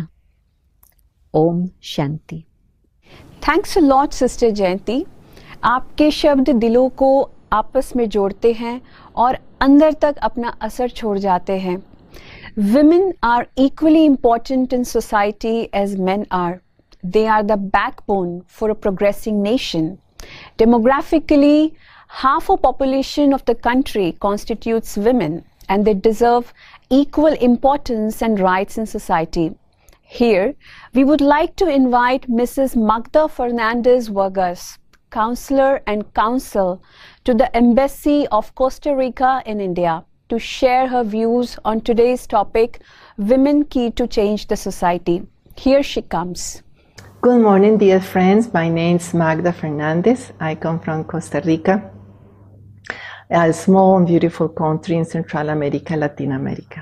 Om Shanti. Thanks a lot sister Jayanti. आपके शब्द दिलों को आपस में जोड़ते हैं और अंदर तक अपना असर छोड़ जाते हैं। Women are equally important in society as men are. They are the backbone for a progressing nation. Demographically, half of population of the country constitutes women, and they deserve equal importance and rights in society. Here, we would like to invite Mrs. Magda Fernandez Vargas, Counselor and Counsel to the Embassy of Costa Rica in India, to share her views on today's topic, Women Key to Change the Society. Here she comes. Good morning, dear friends. My name is Magda Fernandez. I come from Costa Rica, a small and beautiful country in Central America, Latin America.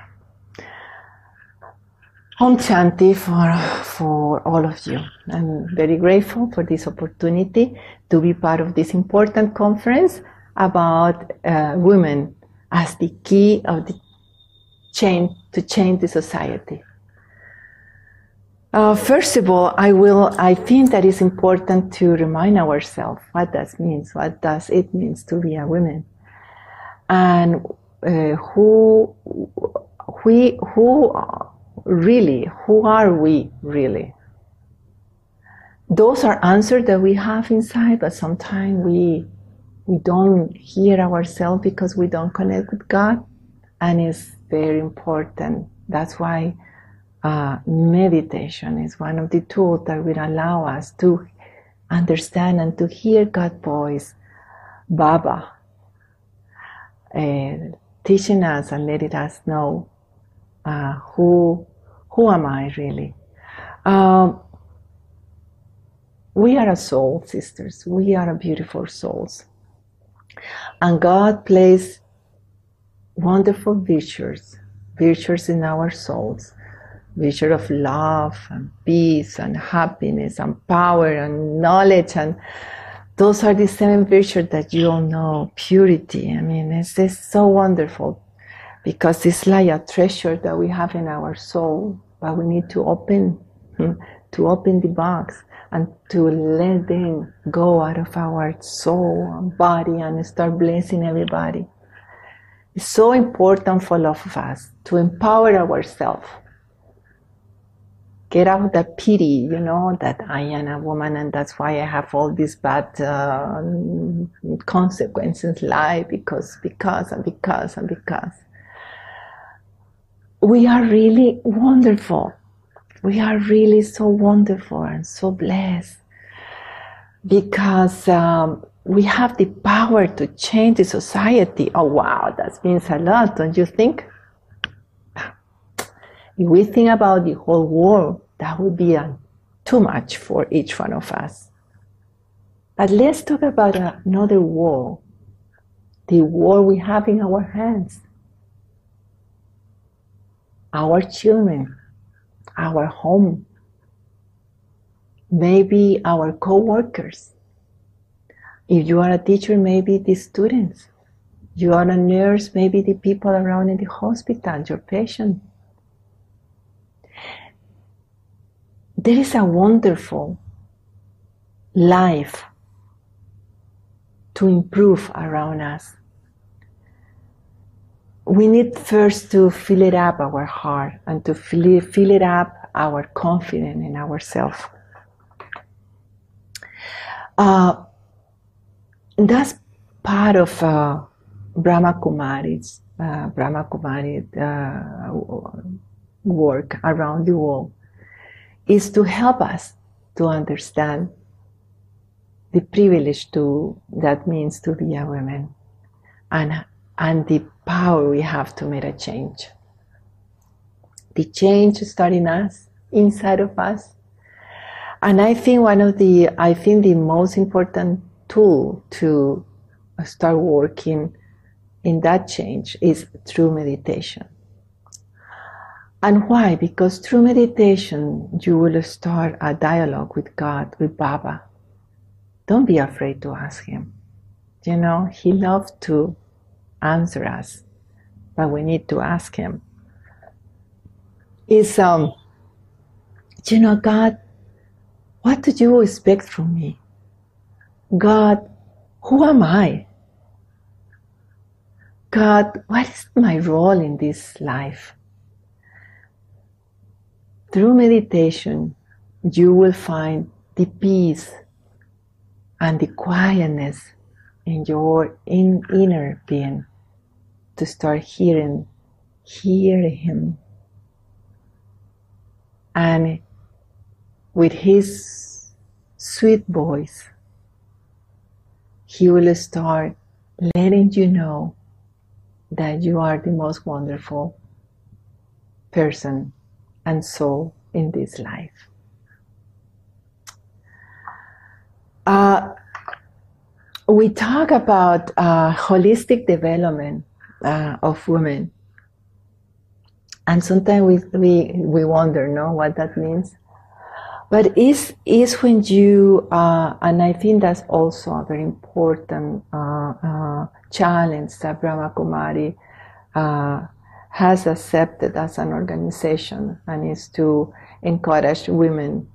Om Shanti for all of you. I'm very grateful for this opportunity to be part of this important conference about women as the key of the change to change the society. First of all, I think that it's important to remind ourselves what that means. What does it mean to be a woman? And who are we really? Those are answers that we have inside, but sometimes we don't hear ourselves because we don't connect with God, and it's very important. That's why meditation is one of the tools that will allow us to understand and to hear God's voice, Baba, teaching us and letting us know who am I really. We are a soul, sisters. We are a beautiful souls. And God placed wonderful virtues in our souls. Virtue of love and peace and happiness and power and knowledge, and those are the 7 virtues that you all know. Purity. I mean, it's just so wonderful because it's like a treasure that we have in our soul, but we need to open the box and to let them go out of our soul and body and start blessing everybody. It's so important for all of us to empower ourselves. Get out that pity, that I am a woman and that's why I have all these bad consequences in life because. We are really wonderful. We are really so wonderful and so blessed because we have the power to change the society. Oh wow, that means a lot, don't you think? If we think about the whole world, that would be too much for each one of us. But let's talk about another world, the world we have in our hands. Our children, our home, maybe our co-workers. If you are a teacher, maybe the students. You are a nurse, maybe the people around in the hospital, your patient. There is a wonderful life to improve around us. We need first to fill it up our heart and to fill it up our confidence in ourselves. That's part of Brahma Kumari's work around the world, is to help us to understand the privilege that means to be a woman and the power we have to make a change. The change starts in us, inside of us. And I think the most important tool to start working in that change is through meditation. And why? Because through meditation, you will start a dialogue with God, with Baba. Don't be afraid to ask him. He loves to answer us, but we need to ask him. God, what do you expect from me? God, who am I? God, what is my role in this life? Through meditation, you will find the peace and the quietness in your inner being to start hearing him. And with his sweet voice, he will start letting you know that you are the most wonderful person and soul in this life. We talk about holistic development of women, and sometimes we wonder, no, what that means. But is when you and I think that's also a very important challenge that Brahma Kumari has accepted as an organization, and is to encourage women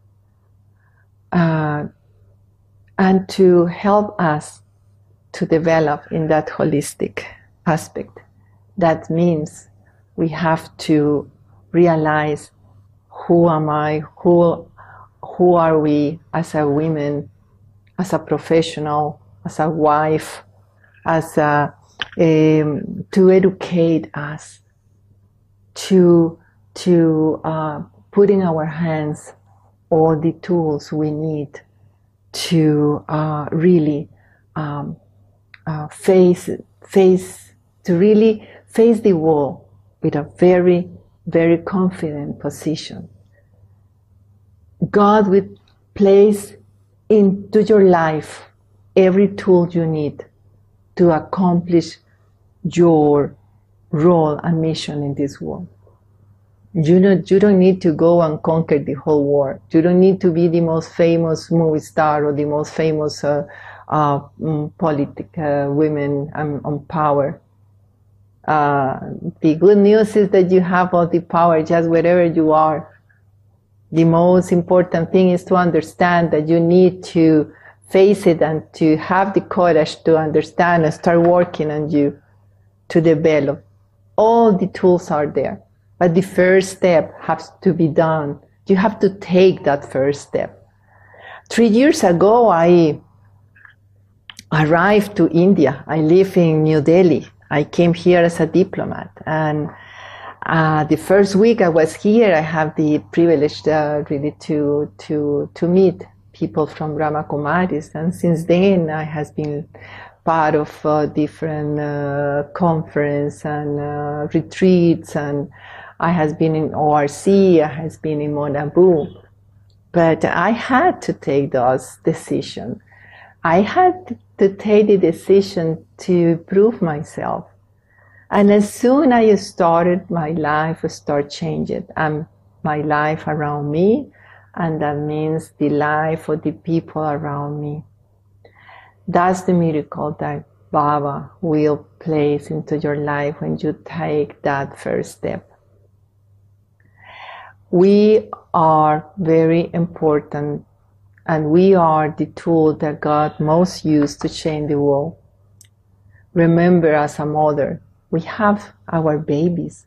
and to help us to develop in that holistic aspect. That means we have to realize, who am I? Who are we as a woman, as a professional, as a wife, as a to educate us, to put in our hands all the tools we need to really face the wall with a very, very confident position. God will place into your life every tool you need to accomplish your role and mission in this world. You don't need to go and conquer the whole world. You don't need to be the most famous movie star or the most famous women on power. The good news is that you have all the power just wherever you are. The most important thing is to understand that you need to face it and to have the courage to understand and start working on you to develop. All the tools are there. But the first step has to be done. You have to take that first step. 3 years ago, I arrived to India. I live in New Delhi. I came here as a diplomat. And the first week I was here, I have the privilege really to meet people from Brahma Kumaris. And since then, I has been part of different conference and retreats, and I has been in ORC, I has been in Mount Abu. But I had to take those decisions. I had to take the decision to prove myself. And as soon as I started, my life started changing. And my life around me, and that means the life of the people around me. That's the miracle that Baba will place into your life when you take that first step. We are very important, and we are the tool that God most used to change the world. Remember, as a mother, we have our babies.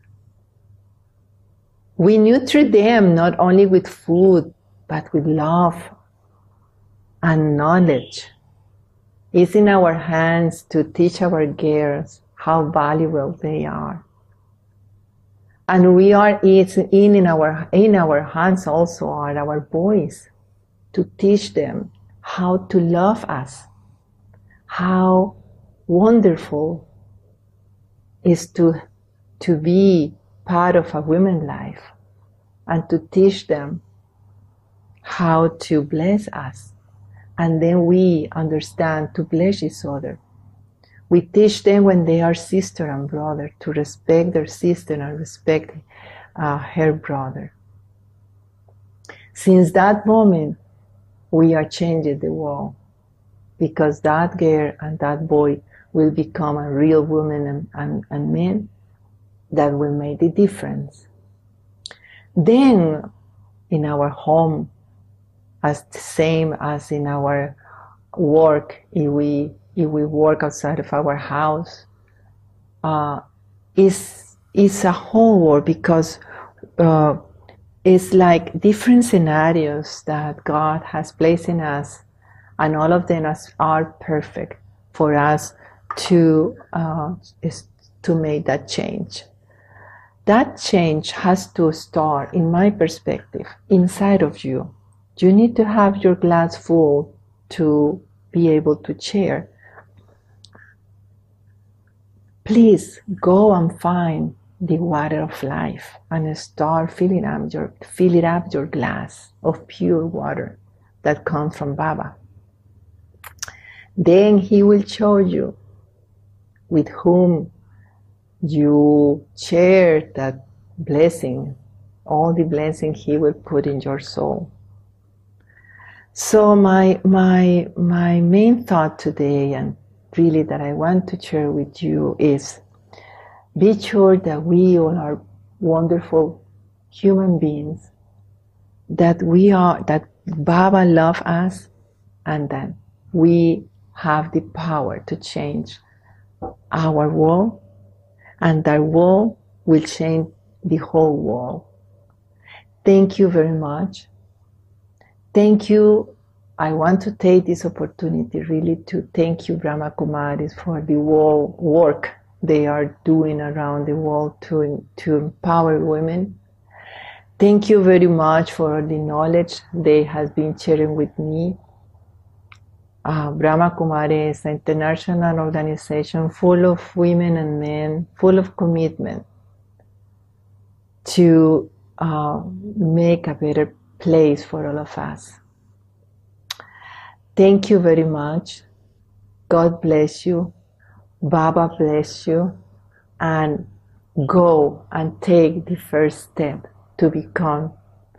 We nurture them not only with food, but with love and knowledge. It's in our hands to teach our girls how valuable they are. And it's in our hands also are our boys, to teach them how to love us, how wonderful is to be part of a women's life, and to teach them how to bless us. And then we understand to bless each other. We teach them when they are sister and brother to respect their sister and respect her brother. Since that moment, we are changing the world, because that girl and that boy will become a real woman and men that will make the difference. Then, in our home, as the same as in our work, if we work outside of our house, is a whole world, because it's like different scenarios that God has placed in us, and all of them are perfect for us to make that change. That change has to start, in my perspective, inside of you. You need to have your glass full to be able to share. please go and find the water of life and start filling up your glass of pure water that comes from Baba. Then he will show you with whom you share that blessing, all the blessing he will put in your soul. So my main thought today, and really that I want to share with you, is be sure that we all are wonderful human beings, that Baba loves us, and that we have the power to change our world, and that world will change the whole world. Thank you very much. Thank you. I want to take this opportunity really to thank you, Brahma Kumaris, for the work they are doing around the world to empower women. Thank you very much for the knowledge they have been sharing with me. Brahma Kumaris is an international organization full of women and men, full of commitment to make a better place for all of us. Thank you very much. God bless you. Baba bless you. And go and take the first step to become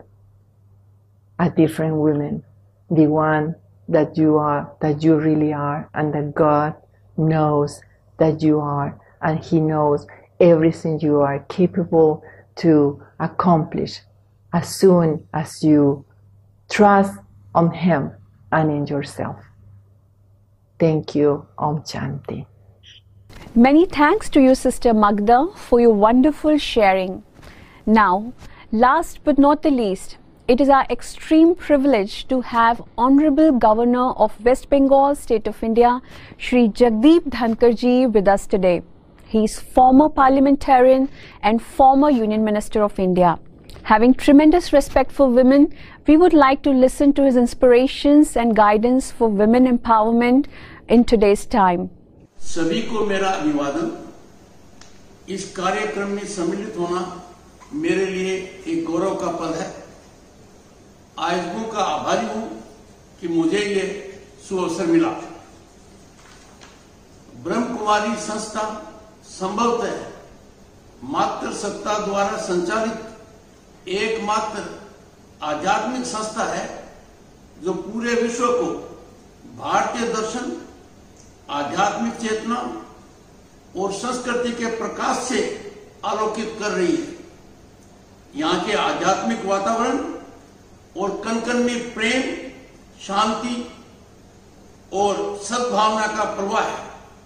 a different woman, the one that you are, that you really are, and that God knows that you are, and He knows everything you are capable to accomplish as soon as you trust on Him and in yourself. Thank you. Om Shanti. Many thanks to you, Sister Magda, for your wonderful sharing. Now, last but not the least, it is our extreme privilege to have Honorable Governor of West Bengal, State of India, Shri Jagdeep Dhankar ji with us today. He is former parliamentarian and former Union Minister of India. Having tremendous respect for women, we would like to listen to his inspirations and guidance for women empowerment in today's time. सभी को मेरा अभिवादन। इस कार्यक्रम में सम्मिलित होना मेरे लिए एक गौरव का पल है। आयोजकों का आभारी हूं कि मुझे ये सुअवसर मिला। ब्रह्म कुमारी संस्था संभवतः मातृसत्ता द्वारा संचालित एकमात्र आध्यात्मिक संस्था है जो पूरे विश्व को भारतीय दर्शन, आध्यात्मिक चेतना और संस्कृति के प्रकाश से आलोकित कर रही है। यहाँ के आध्यात्मिक वातावरण और कण-कण में प्रेम, शांति और सद्भावना का प्रवाह है।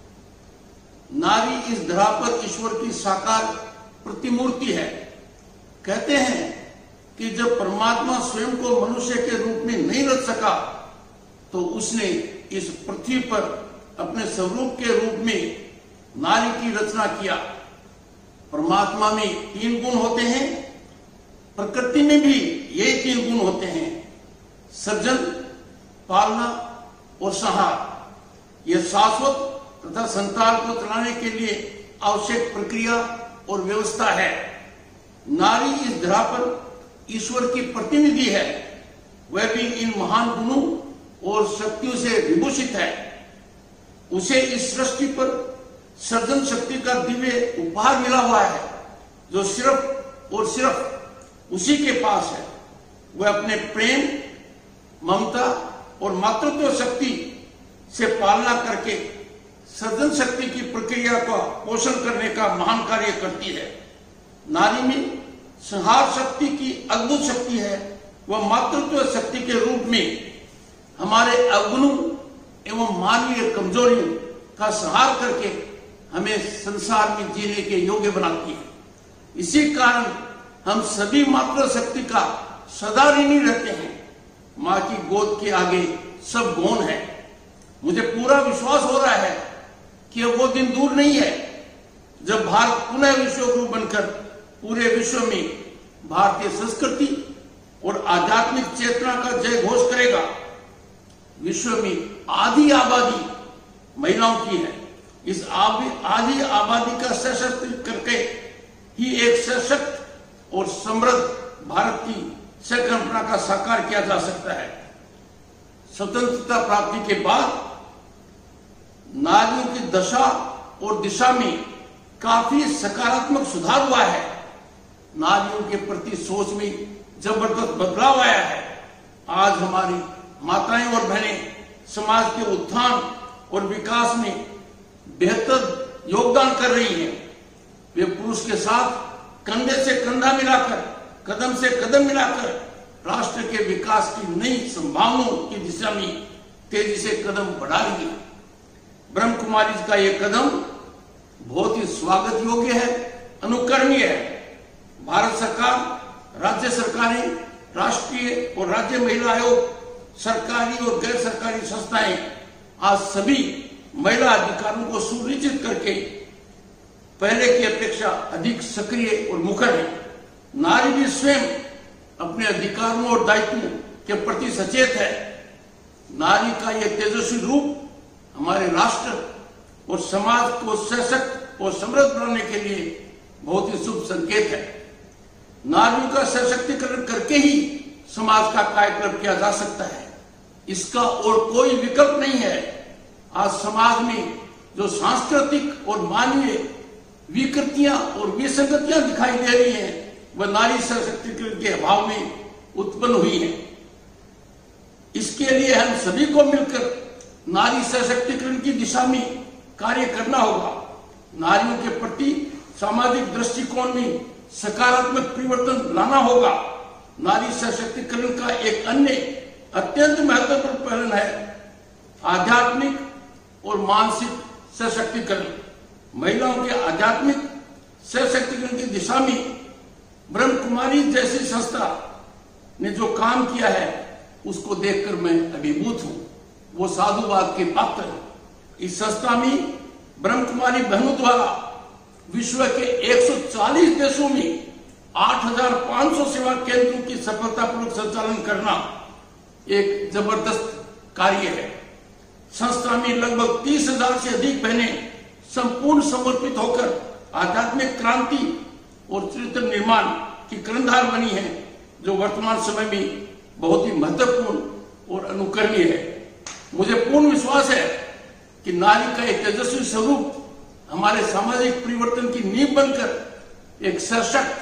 नारी इस धरा पर ईश्वर की साकार प्रतिमूर्ति है। कहते हैं कि जब परमात्मा स्वयं को मनुष्य के रूप में नहीं रच सका तो उसने इस पृथ्वी पर अपने स्वरूप के रूप में नारी की रचना किया। परमात्मा में 3 गुण होते हैं, प्रकृति में भी यही 3 गुण होते हैं, सृजन, पालना और संहार। यह शाश्वत तथा संसार को चलाने के लिए आवश्यक प्रक्रिया और व्यवस्था है। नारी इस धरा पर ईश्वर की प्रतिनिधि है, वह भी इन महान गुणों और शक्तियों से विभूषित है। उसे इस सृष्टि पर सर्जन शक्ति का दिव्य उपहार मिला हुआ है जो सिर्फ और सिर्फ उसी के पास है। वह अपने प्रेम, ममता और मातृत्व शक्ति से पालना करके सर्जन शक्ति की प्रक्रिया का पोषण करने का महान कार्य करती है। नारी में संहार शक्ति की अद्भुत शक्ति है। वह मातृत्व शक्ति के रूप में हमारे अवगुणों एवं मानवीय कमजोरियों का संहार करके हमें संसार में जीने के योग्य बनाती है। इसी कारण हम सभी मातृशक्ति का सदा ऋणी रहते हैं। माँ की गोद के आगे सब गौण है। मुझे पूरा विश्वास हो रहा है कि वो दिन दूर नहीं है जब भारत पुनः विश्व गुरु बनकर पूरे विश्व में भारतीय संस्कृति और आध्यात्मिक चेतना का जय घोष करेगा। विश्व में आधी आबादी महिलाओं की है इस आधी आबादी का सशक्त करके ही एक सशक्त और समृद्ध भारत की संकल्पना का साकार किया जा सकता है। स्वतंत्रता प्राप्ति के बाद नारियों की दशा और दिशा में काफी सकारात्मक सुधार हुआ है। नारियों के प्रति सोच में जबरदस्त बदलाव आया है। आज हमारी माताएं और बहनें समाज के उत्थान और विकास में बेहतर योगदान कर रही हैं। वे पुरुष के साथ कंधे से कंधा मिलाकर, कदम से कदम मिलाकर राष्ट्र के विकास की नई संभावनाओं की दिशा में तेजी से कदम बढ़ा रही है। ब्रह्म कुमारी का यह कदम बहुत ही स्वागत योग्य है, अनुकरणीय है। भारत सरकार, राज्य सरकारें, राष्ट्रीय और राज्य महिला आयोग, सरकारी और गैर सरकारी संस्थाएं आज सभी महिला अधिकारों को सुनिश्चित करके पहले की अपेक्षा अधिक सक्रिय और मुखर है। नारी भी स्वयं अपने अधिकारों और दायित्वों के प्रति सचेत है। नारी का यह तेजस्वी रूप हमारे राष्ट्र और समाज को सशक्त और समृद्ध बनाने के लिए बहुत ही शुभ संकेत है। नारियों का सशक्तिकरण करके ही समाज का कायाकल्प किया जा सकता है। इसका और कोई विकल्प नहीं है। आज समाज में जो सांस्कृतिक और मानवीय विकृतियां और विसंगतियां दिखाई दे रही हैं, वह नारी सशक्तिकरण के अभाव में उत्पन्न हुई है। इसके लिए हम सभी को मिलकर नारी सशक्तिकरण की दिशा में कार्य करना होगा। नारियों के प्रति सामाजिक दृष्टिकोण में सकारात्मक परिवर्तन लाना होगा। नारी सशक्तिकरण का एक अन्य अत्यंत महत्वपूर्ण पहलू है आध्यात्मिक और मानसिक सशक्तिकरण। महिलाओं के आध्यात्मिक सशक्तिकरण की दिशा में ब्रह्म कुमारी जैसी संस्था ने जो काम किया है, उसको देखकर मैं अभिभूत हूं। वो साधुवाद के पात्र है। इस संस्था में ब्रह्म कुमारी बहनों द्वारा विश्व के 140 देशों में 8,500 सेवा केंद्रों की सफलतापूर्वक संचालन करना एक जबरदस्त कार्य है। संस्था में लगभग 30,000 से अधिक बहनें संपूर्ण समर्पित होकर आध्यात्मिक क्रांति और चरित्र निर्माण की कर्णधार बनी है, जो वर्तमान समय में बहुत ही महत्वपूर्ण और अनुकरणीय है। मुझे पूर्ण विश्वास है कि नारी का एक तेजस्वी स्वरूप हमारे सामाजिक परिवर्तन की नींव बनकर एक सशक्त,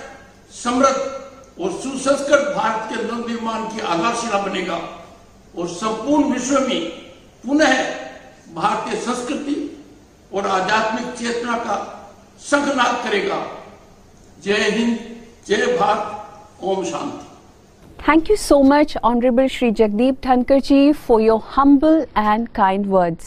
समृद्ध और सुसंस्कृत भारत के नवनिर्माण की आधारशिला बनेगा और संपूर्ण विश्व में पुनः भारतीय संस्कृति और आध्यात्मिक चेतना का शंखनाद करेगा। जय हिंद, जय Bharat, Om Shanti. Thank you so much, Honorable Shri Jagdeep Dhankar ji, for your humble and kind words.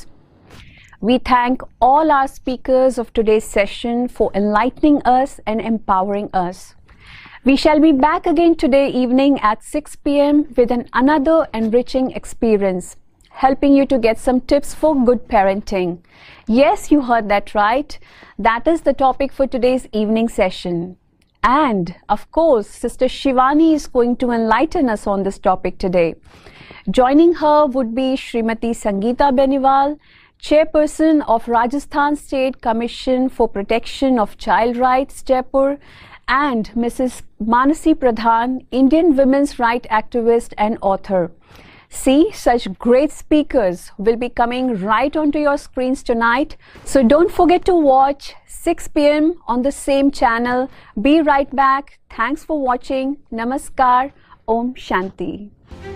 We thank all our speakers of today's session for enlightening us and empowering us. We shall be back again today evening at 6 p.m. with another enriching experience, helping you to get some tips for good parenting. Yes, you heard that right. That is the topic for today's evening session. And of course, Sister Shivani is going to enlighten us on this topic today. Joining her would be Srimati Sangeeta Beniwal, Chairperson of Rajasthan State Commission for Protection of Child Rights, Jaipur, and Mrs. Manasi Pradhan, Indian women's rights activist and author. See, such great speakers will be coming right onto your screens tonight. So don't forget to watch 6 p.m. on the same channel. Be right back. Thanks for watching. Namaskar. Om Shanti.